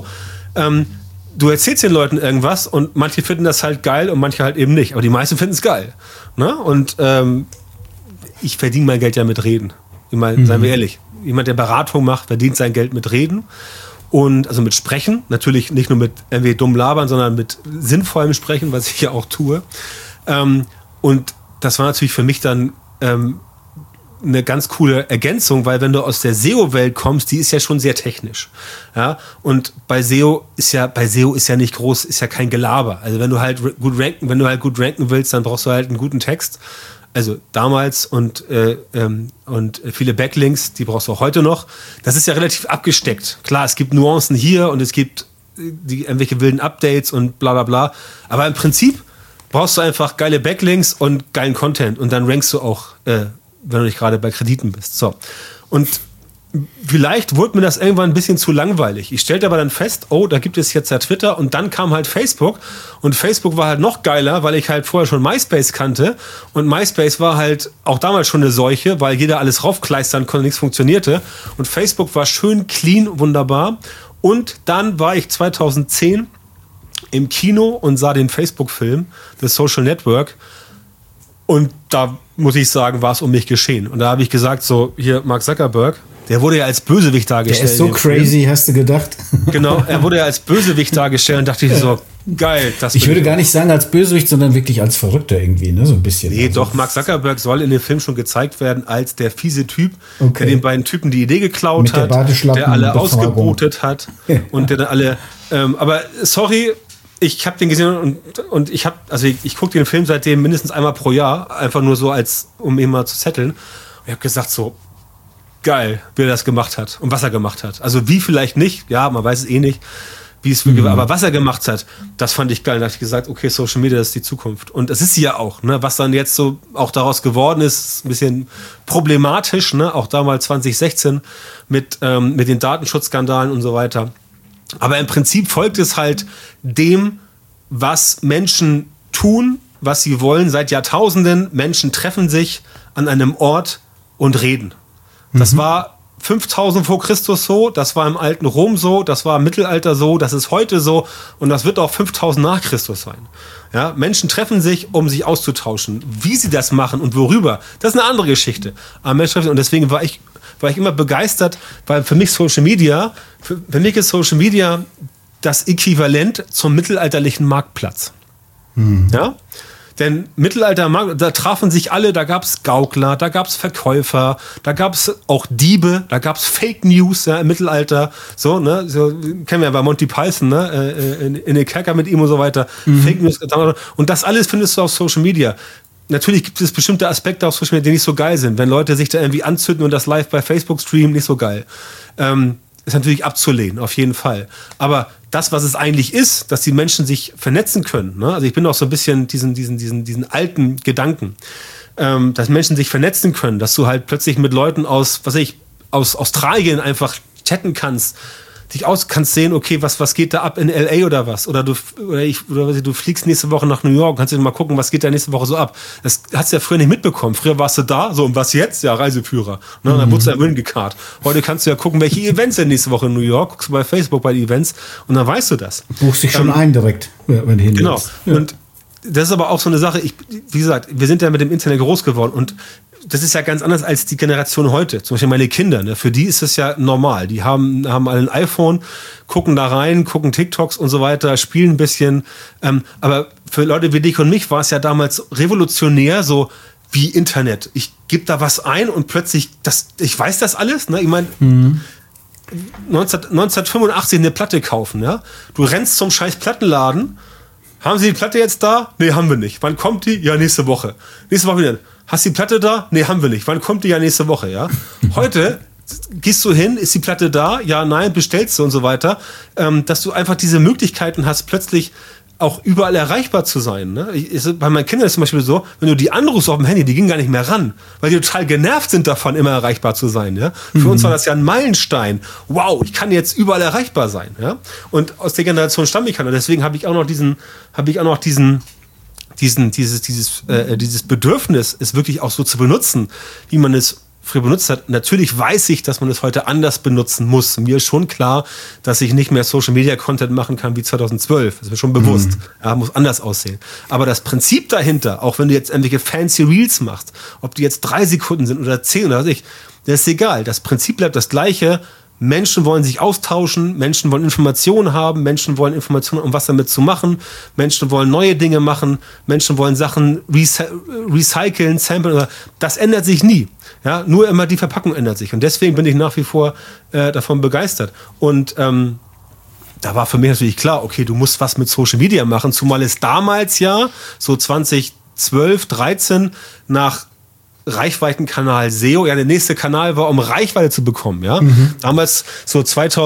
Speaker 2: du erzählst den Leuten irgendwas und manche finden das halt geil und manche halt eben nicht. Aber die meisten finden es geil. Ne? Und ich verdiene mein Geld ja mit Reden. Ich meine, seien wir ehrlich, jemand, der Beratung macht, verdient sein Geld mit Reden. Und also mit Sprechen, natürlich nicht nur mit irgendwie dumm labern, sondern mit sinnvollem Sprechen, was ich ja auch tue. Und das war natürlich für mich dann eine ganz coole Ergänzung, weil wenn du aus der SEO-Welt kommst, die ist ja schon sehr technisch. Ja? Und bei SEO ist ja nicht groß, ist ja kein Gelaber. Also wenn du halt gut ranken willst, dann brauchst du halt einen guten Text. Also damals und viele Backlinks, die brauchst du auch heute noch. Das ist ja relativ abgesteckt. Klar, es gibt Nuancen hier und es gibt irgendwelche wilden Updates und bla bla bla. Aber im Prinzip brauchst du einfach geile Backlinks und geilen Content und dann rankst du auch, wenn du nicht gerade bei Krediten bist. So. Und vielleicht wurde mir das irgendwann ein bisschen zu langweilig. Ich stellte aber dann fest, oh, da gibt es jetzt ja Twitter und dann kam halt Facebook und Facebook war halt noch geiler, weil ich halt vorher schon MySpace kannte und MySpace war halt auch damals schon eine Seuche, weil jeder alles raufkleistern konnte, nichts funktionierte und Facebook war schön clean, wunderbar und dann war ich 2010 im Kino und sah den Facebook-Film The Social Network und da muss ich sagen, war es um mich geschehen und da habe ich gesagt, so hier Mark Zuckerberg, der wurde ja als Bösewicht dargestellt.
Speaker 1: Der ist so crazy, hast du gedacht?
Speaker 2: Genau, er wurde ja als Bösewicht dargestellt und dachte ich so, geil.
Speaker 1: Ich würde gar nicht sagen als Bösewicht, sondern wirklich als Verrückter irgendwie, ne? So ein bisschen.
Speaker 2: Nee, also doch, Mark Zuckerberg soll in dem Film schon gezeigt werden als der fiese Typ, der den beiden Typen die Idee geklaut hat, der alle ausgebootet hat und der dann alle, aber sorry, ich habe den gesehen und ich gucke den Film seitdem mindestens einmal pro Jahr, einfach nur so um ihn mal zu setteln. Und ich habe gesagt so, geil, wie er das gemacht hat und was er gemacht hat. Also wie vielleicht nicht, ja, man weiß es eh nicht, wie es wirklich war, aber was er gemacht hat, das fand ich geil. Da habe ich gesagt, okay, Social Media, das ist die Zukunft. Und das ist sie ja auch, ne? Was dann jetzt so auch daraus geworden ist ein bisschen problematisch, ne? Auch damals 2016 mit den Datenschutzskandalen und so weiter. Aber im Prinzip folgt es halt dem, was Menschen tun, was sie wollen seit Jahrtausenden. Menschen treffen sich an einem Ort und reden. Das war 5000 vor Christus so, das war im alten Rom so, das war im Mittelalter so, das ist heute so und das wird auch 5000 nach Christus sein. Ja, Menschen treffen sich, um sich auszutauschen. Wie sie das machen und worüber, das ist eine andere Geschichte. Aber Menschen treffen sich, und deswegen war ich immer begeistert, weil für mich Social Media, für mich ist Social Media das Äquivalent zum mittelalterlichen Marktplatz. Ja? Denn Mittelaltermarkt, da trafen sich alle, da gab es Gaukler, da gab es Verkäufer, da gab es auch Diebe, da gab es Fake News, ja, im Mittelalter, so, ne, so kennen wir ja bei Monty Python, ne, in den Kerker mit ihm und so weiter, Fake News, und das alles findest du auf Social Media. Natürlich gibt es bestimmte Aspekte auf Social Media, die nicht so geil sind. Wenn Leute sich da irgendwie anzünden und das live bei Facebook streamen, nicht so geil. Ist natürlich abzulehnen, auf jeden Fall. Aber das, was es eigentlich ist, dass die Menschen sich vernetzen können, ne? Also ich bin auch so ein bisschen diesen alten Gedanken, dass Menschen sich vernetzen können, dass du halt plötzlich mit Leuten aus Australien einfach chatten kannst. kannst sehen, okay, was geht da ab in LA oder was? Oder du fliegst nächste Woche nach New York, kannst du mal gucken, was geht da nächste Woche so ab. Das hast du ja früher nicht mitbekommen. Früher warst du da, so, und was jetzt? Ja, Reiseführer. Ne? Und dann wurdest du ja gekarrt. Heute kannst du ja gucken, welche Events sind nächste Woche in New York, guckst du bei Facebook bei den Events und dann weißt du das.
Speaker 1: Buchst dich schon ein direkt, wenn du hin
Speaker 2: Genau. Ja. Und das ist aber auch so eine Sache, wie gesagt, wir sind ja mit dem Internet groß geworden und das ist ja ganz anders als die Generation heute. Zum Beispiel meine Kinder, ne? Für die ist es ja normal. Die haben alle ein iPhone, gucken da rein, gucken TikToks und so weiter, spielen ein bisschen. Aber für Leute wie dich und mich war es ja damals revolutionär, so wie Internet. Ich gebe da was ein und plötzlich, ich weiß das alles. Ne? Ich meine, 1985 eine Platte kaufen. Ja? Du rennst zum scheiß Plattenladen. Haben Sie die Platte jetzt da? Nee, haben wir nicht. Wann kommt die? Ja, nächste Woche. Nächste Woche wieder. Hast du die Platte da? Nee, haben wir nicht. Wann kommt die? Ja, nächste Woche, ja. Heute gehst du hin, ist die Platte da? Ja, nein, bestellst du und so weiter. Dass du einfach diese Möglichkeiten hast, plötzlich auch überall erreichbar zu sein. Ne? Bei meinen Kindern ist es zum Beispiel so, wenn du die anrufst auf dem Handy, die gehen gar nicht mehr ran, weil die total genervt sind davon, immer erreichbar zu sein. Ja? Für uns war das ja ein Meilenstein. Wow, ich kann jetzt überall erreichbar sein. Ja? Und aus der Generation stamme ich. Und deswegen habe ich auch noch dieses Bedürfnis, es wirklich auch so zu benutzen, wie man es früher benutzt hat. Natürlich weiß ich, dass man es heute anders benutzen muss. Mir ist schon klar, dass ich nicht mehr Social-Media-Content machen kann wie 2012. Das ist mir schon bewusst. Ja, muss anders aussehen. Aber das Prinzip dahinter, auch wenn du jetzt irgendwelche fancy Reels machst, ob die jetzt 3 Sekunden sind oder 10 oder was weiß ich, das ist egal. Das Prinzip bleibt das Gleiche. Menschen wollen sich austauschen, Menschen wollen Informationen haben, Menschen wollen Informationen, um was damit zu machen, Menschen wollen neue Dinge machen, Menschen wollen Sachen recyceln, samplen. Das ändert sich nie. Ja, nur immer die Verpackung ändert sich. Und deswegen bin ich nach wie vor davon begeistert. Und da war für mich natürlich klar, okay, du musst was mit Social Media machen, zumal es damals ja, so 2012, 13, nach Reichweitenkanal SEO, ja, der nächste Kanal war, um Reichweite zu bekommen, ja. Damals, so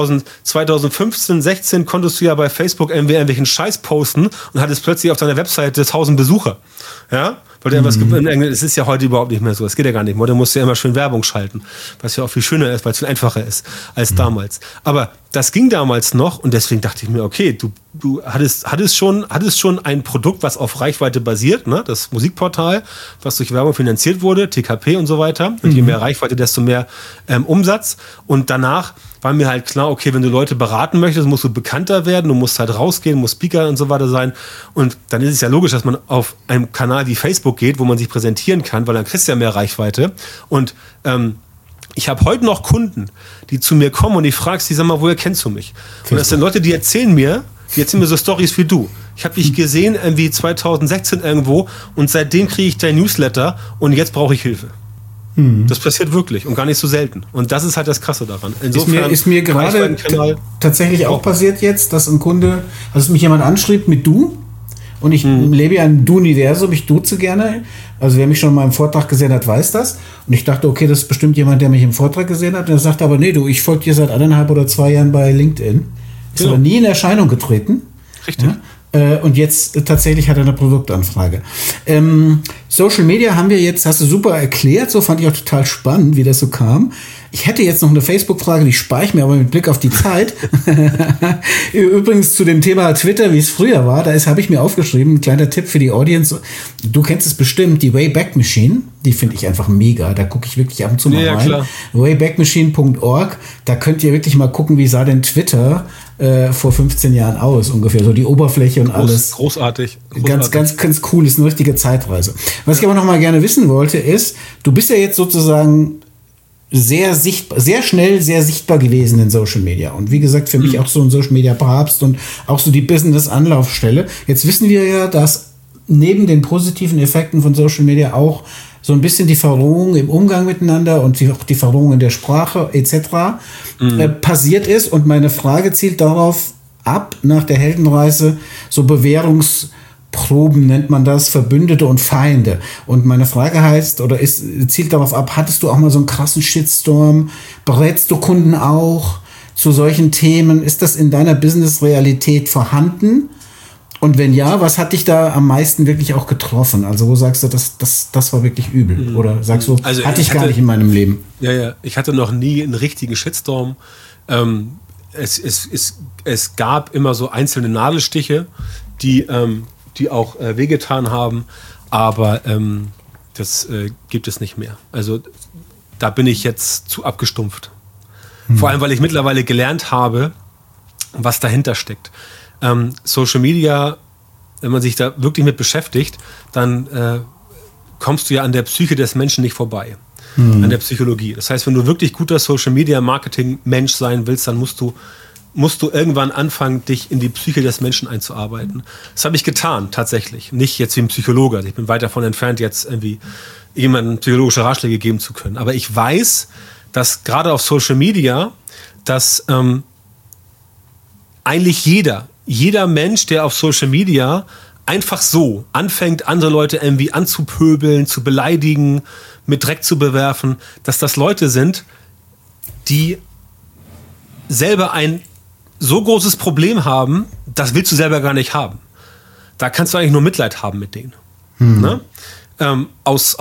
Speaker 2: 2015, 16, konntest du ja bei Facebook irgendwelchen Scheiß posten und hattest plötzlich auf deiner Webseite 1000 Besucher, ja. Weil es ist ja heute überhaupt nicht mehr so. Es geht ja gar nicht mehr. Du musst ja immer schön Werbung schalten, was ja auch viel schöner ist, weil es viel einfacher ist als damals. Aber das ging damals noch und deswegen dachte ich mir, okay, du hattest schon ein Produkt, was auf Reichweite basiert, ne? Das Musikportal, was durch Werbung finanziert wurde, TKP und so weiter. Und je mehr Reichweite, desto mehr Umsatz. Und danach war mir halt klar, okay, wenn du Leute beraten möchtest, musst du bekannter werden, du musst halt rausgehen, musst Speaker und so weiter sein. Und dann ist es ja logisch, dass man auf einem Kanal wie Facebook geht, wo man sich präsentieren kann, weil dann kriegst du ja mehr Reichweite. Und ich habe heute noch Kunden, die zu mir kommen und ich frage sie, sag mal, woher kennst du mich? Und das sind Leute, die erzählen mir so Storys wie du. Ich habe dich gesehen irgendwie 2016 irgendwo und seitdem kriege ich dein Newsletter und jetzt brauche ich Hilfe. Das passiert wirklich und gar nicht so selten. Und das ist halt das Krasse daran.
Speaker 1: Insofern ist mir gerade tatsächlich auch passiert jetzt, dass ein Kunde, also mich jemand anschrieb mit du und ich lebe ja im Du-Universum, ich duze gerne. Also wer mich schon mal im Vortrag gesehen hat, weiß das. Und ich dachte, okay, das ist bestimmt jemand, der mich im Vortrag gesehen hat. Und er sagte aber, nee, ich folge dir seit 1,5 oder 2 Jahren bei LinkedIn. Ist aber nie in Erscheinung getreten.
Speaker 2: Richtig.
Speaker 1: Ja? Und jetzt tatsächlich hat er eine Produktanfrage. Social Media haben wir jetzt, hast du super erklärt, so fand ich auch total spannend, wie das so kam. Ich hätte jetzt noch eine Facebook-Frage, die spare ich mir aber mit Blick auf die Zeit. Übrigens zu dem Thema Twitter, wie es früher war, habe ich mir aufgeschrieben, ein kleiner Tipp für die Audience. Du kennst es bestimmt, die Wayback Machine, die finde ich einfach mega. Da gucke ich wirklich ab und zu mal rein. Klar. Waybackmachine.org, da könnt ihr wirklich mal gucken, wie sah denn Twitter vor 15 Jahren aus ungefähr. So die Oberfläche und alles.
Speaker 2: Großartig.
Speaker 1: Ganz cool, ist eine richtige Zeitreise. Was ich aber noch mal gerne wissen wollte, ist, du bist ja jetzt sozusagen sehr schnell sehr sichtbar gewesen in Social Media. Und wie gesagt, für mich auch so ein Social Media Papst und auch so die Business-Anlaufstelle. Jetzt wissen wir ja, dass neben den positiven Effekten von Social Media auch so ein bisschen die Verrohung im Umgang miteinander und auch die Verrohung in der Sprache etc. Passiert ist. Und meine Frage zielt darauf ab, nach der Heldenreise, so Bewährungsproben nennt man das, Verbündete und Feinde. Und meine Frage zielt darauf ab, hattest du auch mal so einen krassen Shitstorm? Berätst du Kunden auch zu solchen Themen? Ist das in deiner Business-Realität vorhanden? Und wenn ja, was hat dich da am meisten wirklich auch getroffen? Also wo sagst du, das war wirklich übel? Oder sagst du, hatte ich gar nicht in meinem Leben?
Speaker 2: Ja, ich hatte noch nie einen richtigen Shitstorm. es gab immer so einzelne Nadelstiche, die auch wehgetan haben, aber das gibt es nicht mehr. Also da bin ich jetzt zu abgestumpft. Vor allem, weil ich mittlerweile gelernt habe, was dahinter steckt. Social Media, wenn man sich da wirklich mit beschäftigt, dann kommst du ja an der Psyche des Menschen nicht vorbei. An der Psychologie. Das heißt, wenn du wirklich guter Social Media Marketing Mensch sein willst, dann musst du irgendwann anfangen, dich in die Psyche des Menschen einzuarbeiten. Das habe ich getan, tatsächlich. Nicht jetzt wie ein Psychologe. Also ich bin weit davon entfernt, jetzt irgendwie jemandem psychologische Ratschläge geben zu können. Aber ich weiß, dass gerade auf Social Media, dass eigentlich jeder Mensch, der auf Social Media einfach so anfängt, andere Leute irgendwie anzupöbeln, zu beleidigen, mit Dreck zu bewerfen, dass das Leute sind, die selber ein so großes Problem haben, das willst du selber gar nicht haben. Da kannst du eigentlich nur Mitleid haben mit denen. Ne? Aus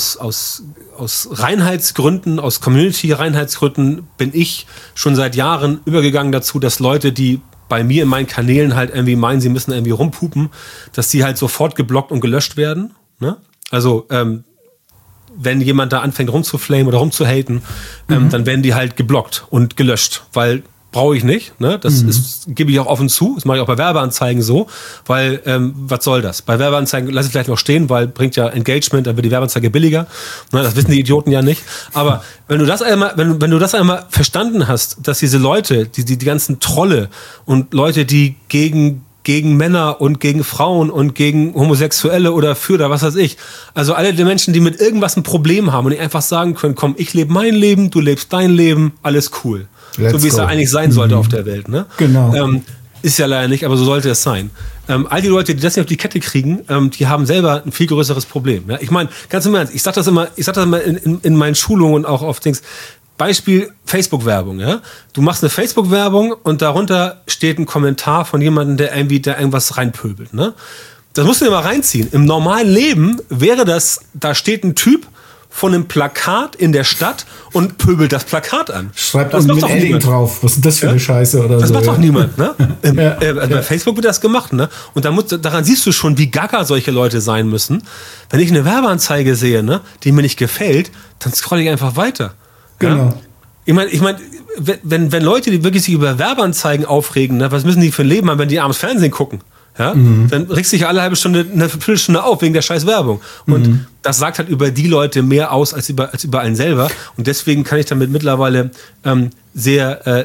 Speaker 2: Reinheitsgründen, aus Community-Reinheitsgründen bin ich schon seit Jahren übergegangen dazu, dass Leute, die bei mir in meinen Kanälen halt irgendwie meinen, sie müssen irgendwie rumpupen, dass die halt sofort geblockt und gelöscht werden. Ne? Also wenn jemand da anfängt rumzuflamen oder rumzuhaten, dann werden die halt geblockt und gelöscht, weil brauche ich nicht. Ne? Das gebe ich auch offen zu. Das mache ich auch bei Werbeanzeigen so, weil was soll das? Bei Werbeanzeigen lasse ich vielleicht noch stehen, weil bringt ja Engagement, dann wird die Werbeanzeige billiger. Ne? Das wissen die Idioten ja nicht. Aber wenn du das einmal verstanden hast, dass diese Leute, die ganzen Trolle und Leute, die gegen Männer und gegen Frauen und gegen Homosexuelle oder was weiß ich. Also alle die Menschen, die mit irgendwas ein Problem haben und die einfach sagen können, komm, ich lebe mein Leben, du lebst dein Leben, alles cool. So wie es ja eigentlich sein sollte auf der Welt. Ne?
Speaker 1: Genau.
Speaker 2: Ist ja leider nicht, aber so sollte es sein. All die Leute, die das nicht auf die Kette kriegen, die haben selber ein viel größeres Problem. Ja? Ich meine, ganz im Ernst, ich sag das immer in meinen Schulungen und auch auf Dings. Beispiel Facebook-Werbung, ja. Du machst eine Facebook-Werbung und darunter steht ein Kommentar von jemandem, der irgendwas reinpöbelt, ne? Das musst du dir mal reinziehen. Im normalen Leben wäre das, da steht ein Typ von einem Plakat in der Stadt und pöbelt das Plakat an.
Speaker 1: Schreibt das mit Edding drauf. Was ist das für eine Scheiße oder
Speaker 2: das
Speaker 1: so?
Speaker 2: Das macht doch niemand, ne? Bei Facebook wird das gemacht, ne? Und daran siehst du schon, wie gaga solche Leute sein müssen. Wenn ich eine Werbeanzeige sehe, ne, die mir nicht gefällt, dann scrolle ich einfach weiter.
Speaker 1: Genau.
Speaker 2: Ja? Ich meine, wenn Leute, die wirklich sich über Werbeanzeigen aufregen, ne, was müssen die für ein Leben haben, wenn die abends Fernsehen gucken? Ja? Dann regst du dich alle halbe Stunde, eine Viertelstunde auf wegen der scheiß Werbung. Und das sagt halt über die Leute mehr aus als über einen selber. Und deswegen kann ich damit mittlerweile sehr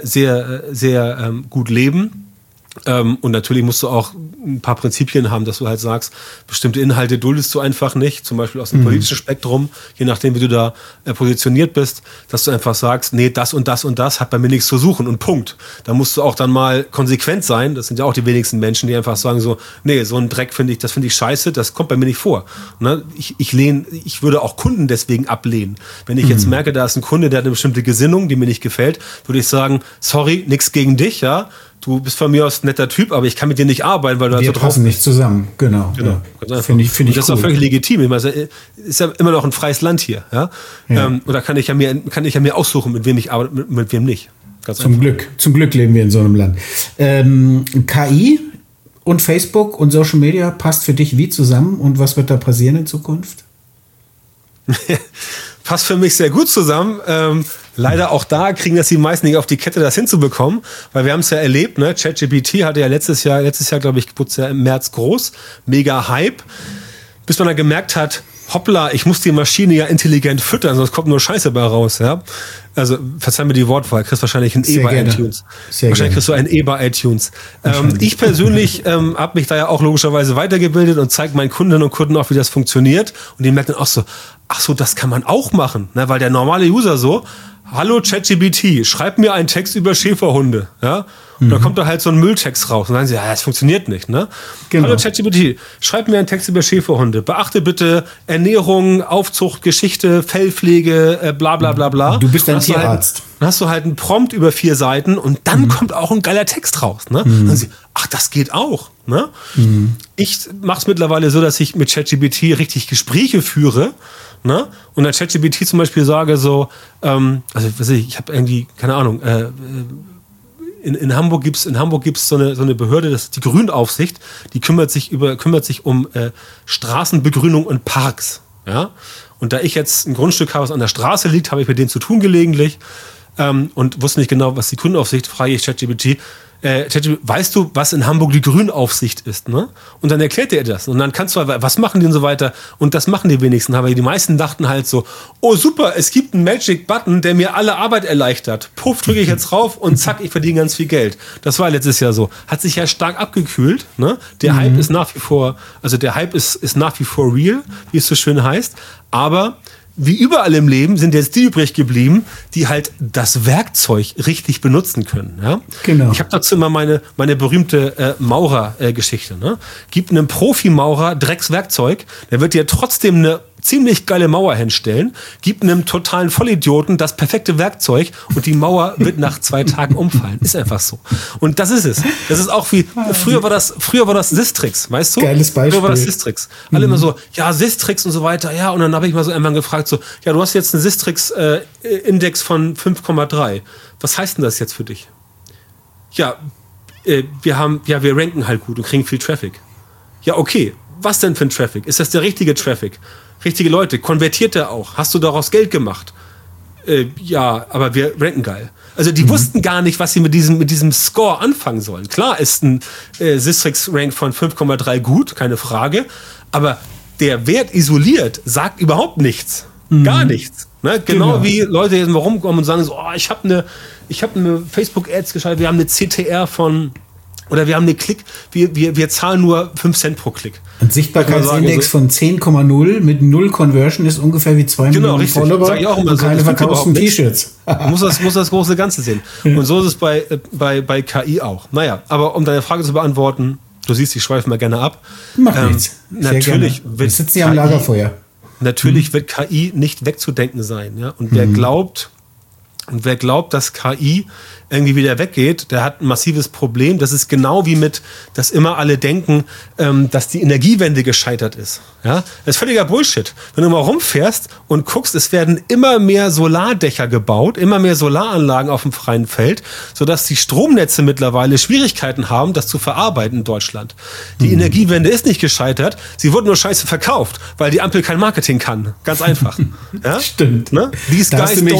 Speaker 2: gut leben. Und natürlich musst du auch ein paar Prinzipien haben, dass du halt sagst, bestimmte Inhalte duldest du einfach nicht, zum Beispiel aus dem politischen Spektrum, je nachdem, wie du da positioniert bist, dass du einfach sagst, nee, das und das und das hat bei mir nichts zu suchen und Punkt. Da musst du auch dann mal konsequent sein, das sind ja auch die wenigsten Menschen, die einfach sagen so, nee, so ein Dreck finde ich scheiße, das kommt bei mir nicht vor. Ne? Ich würde auch Kunden deswegen ablehnen. Wenn ich jetzt merke, da ist ein Kunde, der hat eine bestimmte Gesinnung, die mir nicht gefällt, würde ich sagen, sorry, nichts gegen dich, ja, du bist von mir aus ein netter Typ, aber ich kann mit dir nicht arbeiten, weil du
Speaker 1: wir
Speaker 2: halt so
Speaker 1: passen nicht zusammen. Genau.
Speaker 2: Ja.
Speaker 1: Finde ich
Speaker 2: das ist
Speaker 1: cool.
Speaker 2: auch völlig legitim. Ich meine, es ist ja immer noch ein freies Land hier. Ja? Und da kann ich ja mir aussuchen, mit wem ich arbeite, mit wem nicht. Ganz
Speaker 1: Zum Glück leben wir in so einem Land. KI und Facebook und Social Media passt für dich wie zusammen und was wird da passieren in Zukunft?
Speaker 2: Passt für mich sehr gut zusammen. Leider auch da kriegen das die meisten nicht auf die Kette, das hinzubekommen, weil wir haben es ja erlebt, ne? ChatGPT hatte ja letztes Jahr, glaube ich, wurde es ja im März groß, mega Hype, bis man dann gemerkt hat, hoppla, ich muss die Maschine ja intelligent füttern, sonst kommt nur Scheiße bei raus, ja. Also, verzeih mir die Wortwahl, kriegst wahrscheinlich ein E bei iTunes. Wahrscheinlich kriegst du ein E bei iTunes. Ich persönlich habe mich da ja auch logischerweise weitergebildet und zeige meinen Kundinnen und Kunden auch, wie das funktioniert. Und die merken dann auch so, ach so, das kann man auch machen, ne? Weil der normale User so, hallo ChatGPT, schreib mir einen Text über Schäferhunde, ja. Und dann kommt da halt so ein Mülltext raus. Und dann sagen sie, ja, das funktioniert nicht, ne? Genau. Hallo ChatGPT, schreib mir einen Text über Schäferhunde. Beachte bitte Ernährung, Aufzucht, Geschichte, Fellpflege, bla bla bla bla.
Speaker 1: Du bist ein Tierarzt.
Speaker 2: Dann hast du halt einen Prompt über 4 Seiten und dann kommt auch ein geiler Text raus, ne? Dann sagen sie, ach, das geht auch, ne? Ich mache es mittlerweile so, dass ich mit ChatGPT richtig Gespräche führe, ne? Und dann ChatGPT zum Beispiel sage so, also ich habe irgendwie, keine Ahnung, in Hamburg gibt's so eine Behörde, das ist die Grünaufsicht, die kümmert sich um Straßenbegrünung und Parks. Ja? Und da ich jetzt ein Grundstück habe, was an der Straße liegt, habe ich mit denen zu tun gelegentlich und wusste nicht genau, was die Grünaufsicht, frage ich ChatGPT. Weißt du, was in Hamburg die Grünaufsicht ist? Ne? Und dann erklärt er das. Und dann kannst du, was machen die und so weiter? Und das machen die wenigsten. Aber die meisten dachten halt so, oh super, es gibt einen Magic-Button, der mir alle Arbeit erleichtert. Puff, drücke ich jetzt drauf und zack, ich verdiene ganz viel Geld. Das war letztes Jahr so. Hat sich ja stark abgekühlt. Ne? Der Hype ist nach wie vor real, wie es so schön heißt. Aber wie überall im Leben sind jetzt die übrig geblieben, die halt das Werkzeug richtig benutzen können. Ja?
Speaker 1: Genau.
Speaker 2: Ich habe dazu immer meine berühmte Maurer-Geschichte. Ne? Gib einem Profi-Maurer Dreckswerkzeug, der wird dir trotzdem eine ziemlich geile Mauer hinstellen, gib einem totalen Vollidioten das perfekte Werkzeug und die Mauer wird nach 2 Tagen umfallen. Ist einfach so. Und das ist es. Das ist auch wie, früher war das Sistrix, weißt du?
Speaker 1: Geiles Beispiel.
Speaker 2: Früher war das Sistrix. Alle immer so, ja, Sistrix und so weiter, ja, und dann habe ich mal so irgendwann gefragt, so, ja, du hast jetzt einen Sistrix-Index von 5,3. Was heißt denn das jetzt für dich? Ja, wir ranken halt gut und kriegen viel Traffic. Ja, okay. Was denn für ein Traffic? Ist das der richtige Traffic? Richtige Leute? Konvertiert er auch? Hast du daraus Geld gemacht? Ja, aber wir ranken geil. Also die wussten gar nicht, was sie mit diesem Score anfangen sollen. Klar ist ein Sistrix-Rank von 5,3 gut, keine Frage. Aber der Wert isoliert sagt überhaupt nichts. Gar nichts. Ne? Genau wie Leute jetzt mal rumkommen und sagen so, oh, ich habe eine Facebook-Ads geschaltet, wir haben eine CTR von... Oder wir haben eine Klick, wir zahlen nur 5 Cent pro Klick.
Speaker 1: Ein Sichtbarkeitsindex von 10,0 mit 0 Conversion ist ungefähr wie 2 Millionen Follower
Speaker 2: sag ich auch immer
Speaker 1: und
Speaker 2: so,
Speaker 1: keine verkauften T-Shirts.
Speaker 2: muss das große Ganze sehen. Und so ist es bei KI auch. Naja, aber um deine Frage zu beantworten, du siehst, ich schweife mal gerne ab.
Speaker 1: Macht nichts.
Speaker 2: Natürlich
Speaker 1: wir sitzen ja am Lagerfeuer.
Speaker 2: Natürlich wird KI nicht wegzudenken sein. Ja? Und wer glaubt, dass KI irgendwie wieder weggeht, der hat ein massives Problem. Das ist genau wie dass immer alle denken, dass die Energiewende gescheitert ist. Ja? Das ist völliger Bullshit. Wenn du mal rumfährst und guckst, es werden immer mehr Solardächer gebaut, immer mehr Solaranlagen auf dem freien Feld, sodass die Stromnetze mittlerweile Schwierigkeiten haben, das zu verarbeiten in Deutschland. Die Energiewende ist nicht gescheitert, sie wurde nur scheiße verkauft, weil die Ampel kein Marketing kann. Ganz einfach. Ja?
Speaker 1: Stimmt.
Speaker 2: Ne? These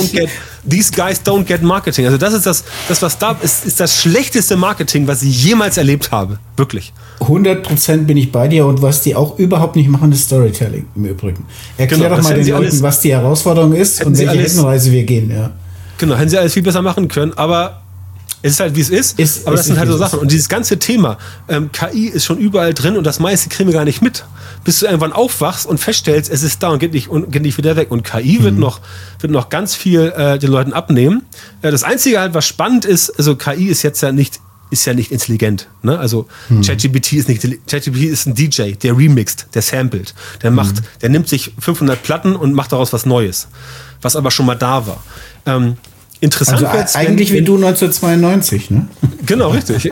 Speaker 2: guys don't get Marketing. Also das ist was da ist das schlechteste Marketing, was ich jemals erlebt habe. Wirklich.
Speaker 1: 100% bin ich bei dir und was die auch überhaupt nicht machen, ist Storytelling im Übrigen. Erklär doch mal den Leuten, was die Herausforderung ist und welche Heldenreise wir gehen. Ja.
Speaker 2: Genau, hätten sie alles viel besser machen können, aber es ist halt, wie es ist. Aber das sind halt so Sachen. Und dieses ganze Thema, KI ist schon überall drin und das meiste kriegen wir gar nicht mit. Bis du irgendwann aufwachst und feststellst, es ist da und geht nicht wieder weg. Und KI wird noch ganz viel den Leuten abnehmen. Das Einzige halt, was spannend ist, also KI ist jetzt ja nicht intelligent. Ne? Also ChatGPT ist ein DJ, der remixt, der samplet, der nimmt sich 500 Platten und macht daraus was Neues, was aber schon mal da war. Interessant
Speaker 1: also wird's, eigentlich wie du 1992, ne?
Speaker 2: Genau, richtig.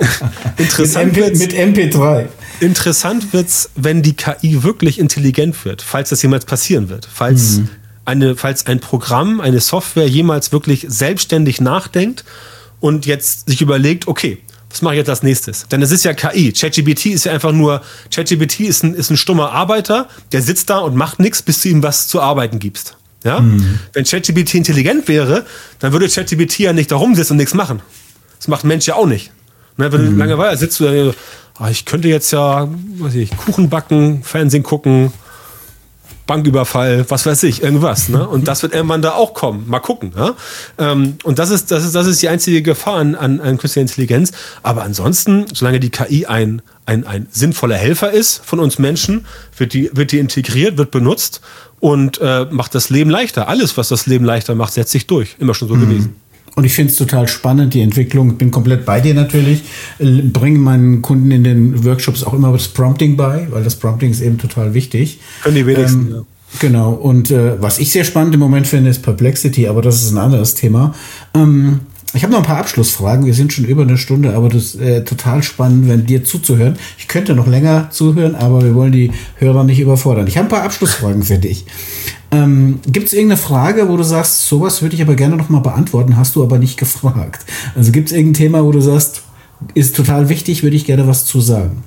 Speaker 1: Mit MP3.
Speaker 2: Interessant wird's, wenn die KI wirklich intelligent wird, falls das jemals passieren wird. Falls ein Programm, eine Software jemals wirklich selbstständig nachdenkt und jetzt sich überlegt, okay, was mache ich jetzt als nächstes? Denn es ist ja KI. ChatGPT ist ja einfach nur, ChatGPT ist ein stummer Arbeiter, der sitzt da und macht nichts, bis du ihm was zu arbeiten gibst. Ja? Wenn ChatGPT intelligent wäre, dann würde ChatGPT ja nicht da rumsitzen und nichts machen. Das macht ein Mensch ja auch nicht. Ne? Wenn du Langeweile sitzt, du da, ich könnte jetzt ja, Kuchen backen, Fernsehen gucken, Banküberfall, was weiß ich, irgendwas. Ne? Und das wird irgendwann da auch kommen. Mal gucken. Ja? Und das ist die einzige Gefahr an künstlicher Intelligenz. Aber ansonsten, solange die KI ein sinnvoller Helfer ist von uns Menschen, wird die integriert, wird benutzt und macht das Leben leichter. Alles, was das Leben leichter macht, setzt sich durch. Immer schon so gewesen.
Speaker 1: Und ich finde es total spannend, die Entwicklung. Ich bin komplett bei dir natürlich. Bringe meinen Kunden in den Workshops auch immer das Prompting bei, weil das Prompting ist eben total wichtig.
Speaker 2: Können die wenigsten, ja.
Speaker 1: Genau. Und was ich sehr spannend im Moment finde, ist Perplexity, aber das ist ein anderes Thema. Ich habe noch ein paar Abschlussfragen. Wir sind schon über eine Stunde, aber das ist total spannend, wenn dir zuzuhören. Ich könnte noch länger zuhören, aber wir wollen die Hörer nicht überfordern. Ich habe ein paar Abschlussfragen für dich. Gibt es irgendeine Frage, wo du sagst, sowas würde ich aber gerne noch mal beantworten, hast du aber nicht gefragt? Also gibt es irgendein Thema, wo du sagst, ist total wichtig, würde ich gerne was zu sagen?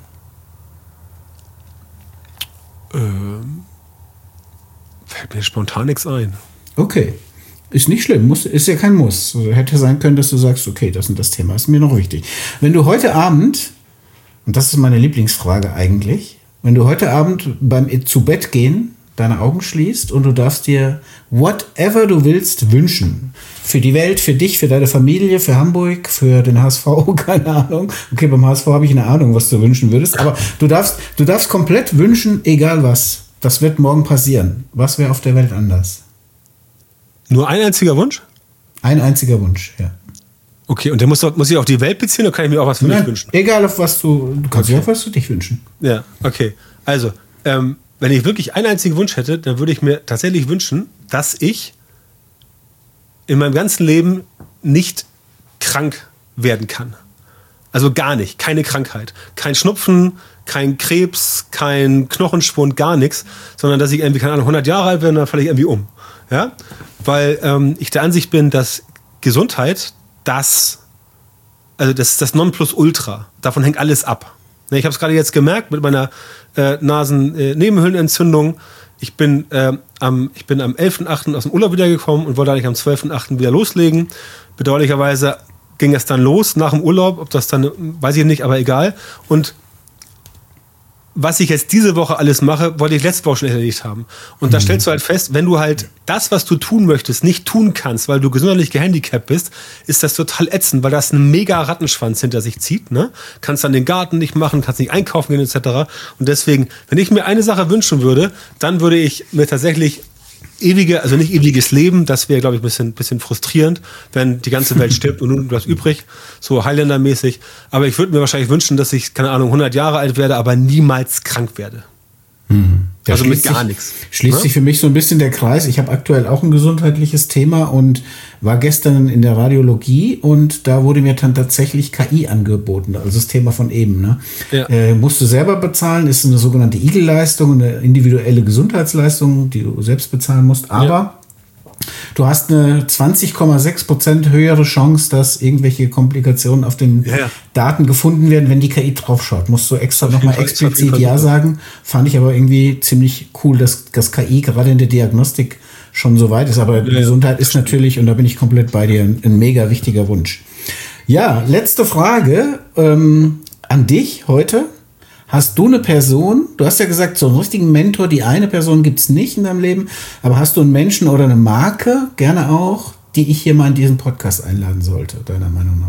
Speaker 2: Fällt mir spontan nichts ein.
Speaker 1: Okay. Ist nicht schlimm, ist ja kein Muss. Also hätte sein können, dass du sagst, okay, das und das Thema ist mir noch wichtig. Wenn du heute Abend, und das ist meine Lieblingsfrage eigentlich, wenn du heute Abend beim zu Bett gehen deine Augen schließt und du darfst dir whatever du willst wünschen. Für die Welt, für dich, für deine Familie, für Hamburg, für den HSV, keine Ahnung. Okay, beim HSV habe ich eine Ahnung, was du wünschen würdest, aber du darfst komplett wünschen, egal was. Das wird morgen passieren. Was wäre auf der Welt anders?
Speaker 2: Nur ein einziger Wunsch?
Speaker 1: Ein einziger Wunsch, ja.
Speaker 2: Okay, und der muss ich auf die Welt beziehen oder kann ich mir auch was für mich wünschen?
Speaker 1: Egal, auf was du kannst dir auch was für dich wünschen.
Speaker 2: Ja, okay. Also, wenn ich wirklich einen einzigen Wunsch hätte, dann würde ich mir tatsächlich wünschen, dass ich in meinem ganzen Leben nicht krank werden kann. Also gar nicht, keine Krankheit. Kein Schnupfen, kein Krebs, kein Knochenschwund, gar nichts, sondern dass ich irgendwie, keine Ahnung, 100 Jahre alt werde und dann falle ich irgendwie um. Ja? Weil ich der Ansicht bin, dass Gesundheit das ist das Nonplusultra. Davon hängt alles ab. Ich habe es gerade jetzt gemerkt mit meiner Nasennebenhöhlenentzündung. Ich bin am 11.8. aus dem Urlaub wiedergekommen und wollte eigentlich am 12.8. wieder loslegen. Bedauerlicherweise ging es dann los nach dem Urlaub. Ob das dann, weiß ich nicht, aber egal. Und was ich jetzt diese Woche alles mache, wollte ich letzte Woche schon erledigt haben. Und da stellst du halt fest, wenn du halt das, was du tun möchtest, nicht tun kannst, weil du gesundheitlich gehandicapt bist, ist das total ätzend, weil das einen mega Rattenschwanz hinter sich zieht. Ne? Kannst dann den Garten nicht machen, kannst nicht einkaufen gehen etc. Und deswegen, wenn ich mir eine Sache wünschen würde, dann würde ich mir tatsächlich nicht ewiges Leben, das wäre, glaube ich, ein bisschen frustrierend, wenn die ganze Welt stirbt und nun bleibt übrig, so Highlander-mäßig. Aber ich würde mir wahrscheinlich wünschen, dass ich, keine Ahnung, 100 Jahre alt werde, aber niemals krank werde. Also mit gar nichts.
Speaker 1: Schließt sich für mich so ein bisschen der Kreis. Ich habe aktuell auch ein gesundheitliches Thema und war gestern in der Radiologie und da wurde mir dann tatsächlich KI angeboten, also das Thema von eben. Ne? Ja. Musst du selber bezahlen, ist eine sogenannte Igel-Leistung, eine individuelle Gesundheitsleistung, die du selbst bezahlen musst, aber du hast eine 20,6% höhere Chance, dass irgendwelche Komplikationen auf den Daten gefunden werden, wenn die KI draufschaut. Musst du extra nochmal explizit Ja sagen. Fand ich aber irgendwie ziemlich cool, dass das KI gerade in der Diagnostik schon so weit ist. Aber Gesundheit ist natürlich, und da bin ich komplett bei dir, ein mega wichtiger Wunsch. Ja, letzte Frage an dich heute. Hast du eine Person, du hast ja gesagt, so einen richtigen Mentor, die eine Person gibt es nicht in deinem Leben, aber hast du einen Menschen oder eine Marke, gerne auch, die ich hier mal in diesen Podcast einladen sollte, deiner Meinung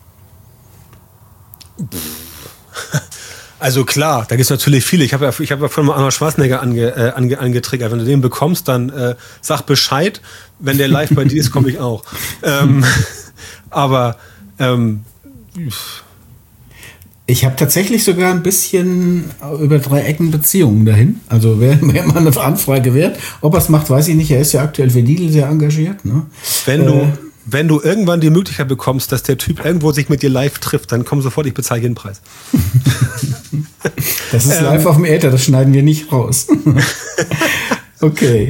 Speaker 1: nach?
Speaker 2: Also klar, da gibt es natürlich viele. Ich hab ja von mal Arnold Schwarzenegger angetriggert. Wenn du den bekommst, dann sag Bescheid. Wenn der live bei dir ist, komme ich auch.
Speaker 1: Ich habe tatsächlich sogar ein bisschen über 3 Ecken Beziehungen dahin. Also wer mal eine Anfrage wert. Ob er es macht, weiß ich nicht. Er ist ja aktuell für Lidl sehr engagiert. Ne?
Speaker 2: Wenn du irgendwann die Möglichkeit bekommst, dass der Typ irgendwo sich mit dir live trifft, dann komm sofort, ich bezahle jeden Preis.
Speaker 1: Das ist live auf dem Äther, das schneiden wir nicht raus. Okay.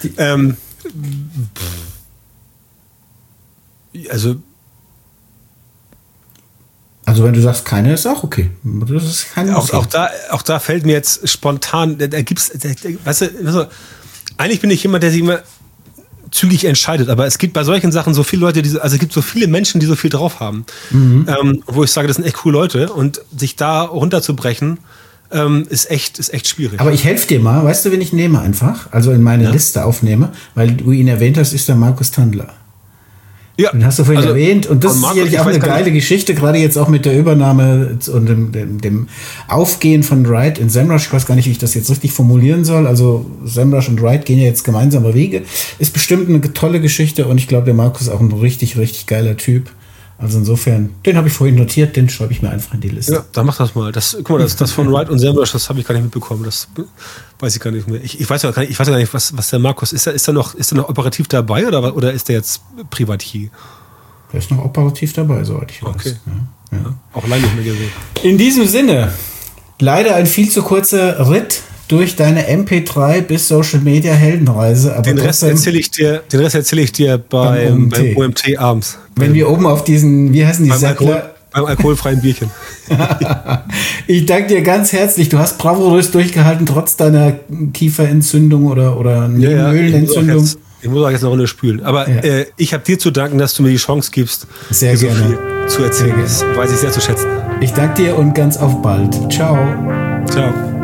Speaker 1: Also wenn du sagst, keine ist auch okay. Das ist keine
Speaker 2: auch da fällt mir jetzt spontan, weißt du, eigentlich bin ich jemand, der sich immer zügig entscheidet, aber es gibt bei solchen Sachen so viele Leute, es gibt so viele Menschen, die so viel drauf haben, wo ich sage, das sind echt coole Leute und sich da runterzubrechen, ist echt schwierig.
Speaker 1: Aber ich helfe dir mal, weißt du, wen ich nehme einfach, also in meine Liste aufnehme, weil du ihn erwähnt hast, ist der Markus Tandler. Ja, den hast du vorhin erwähnt und das ist sicherlich auch eine geile Geschichte, gerade jetzt auch mit der Übernahme und dem Aufgehen von Wright in Semrush. Ich weiß gar nicht, wie ich das jetzt richtig formulieren soll. Also Semrush und Wright gehen ja jetzt gemeinsame Wege. Ist bestimmt eine tolle Geschichte und ich glaube, der Markus ist auch ein richtig, richtig geiler Typ. Also insofern, den habe ich vorhin notiert, den schreibe ich mir einfach in die Liste.
Speaker 2: Ja, dann mach das mal. Guck mal, das von Wright und Semrush, das habe ich gar nicht mitbekommen. Das weiß ich gar nicht mehr. Ich weiß ja gar nicht, was der Markus ist. Ist er noch operativ dabei oder ist der jetzt Privatier?
Speaker 1: Der ist noch operativ dabei, soweit ich weiß.
Speaker 2: Okay. Ja. Auch lange nicht mehr gesehen.
Speaker 1: In diesem Sinne, leider ein viel zu kurzer Ritt durch deine MP3 bis Social Media Heldenreise. Aber
Speaker 2: den Rest erzähle ich dir beim OMT abends.
Speaker 1: Wenn wir oben auf diesen, wie heißen die Säckler?
Speaker 2: Beim alkoholfreien Bierchen.
Speaker 1: Ich danke dir ganz herzlich. Du hast bravourös durchgehalten, trotz deiner Kieferentzündung oder Nebenhöhlenentzündung.
Speaker 2: Ich muss auch jetzt eine Runde spülen. Aber ich habe dir zu danken, dass du mir die Chance gibst,
Speaker 1: sehr
Speaker 2: so
Speaker 1: gerne
Speaker 2: viel zu erzählen. Das weiß ich sehr zu schätzen.
Speaker 1: Ich danke dir und ganz auf bald. Ciao.
Speaker 2: Ciao.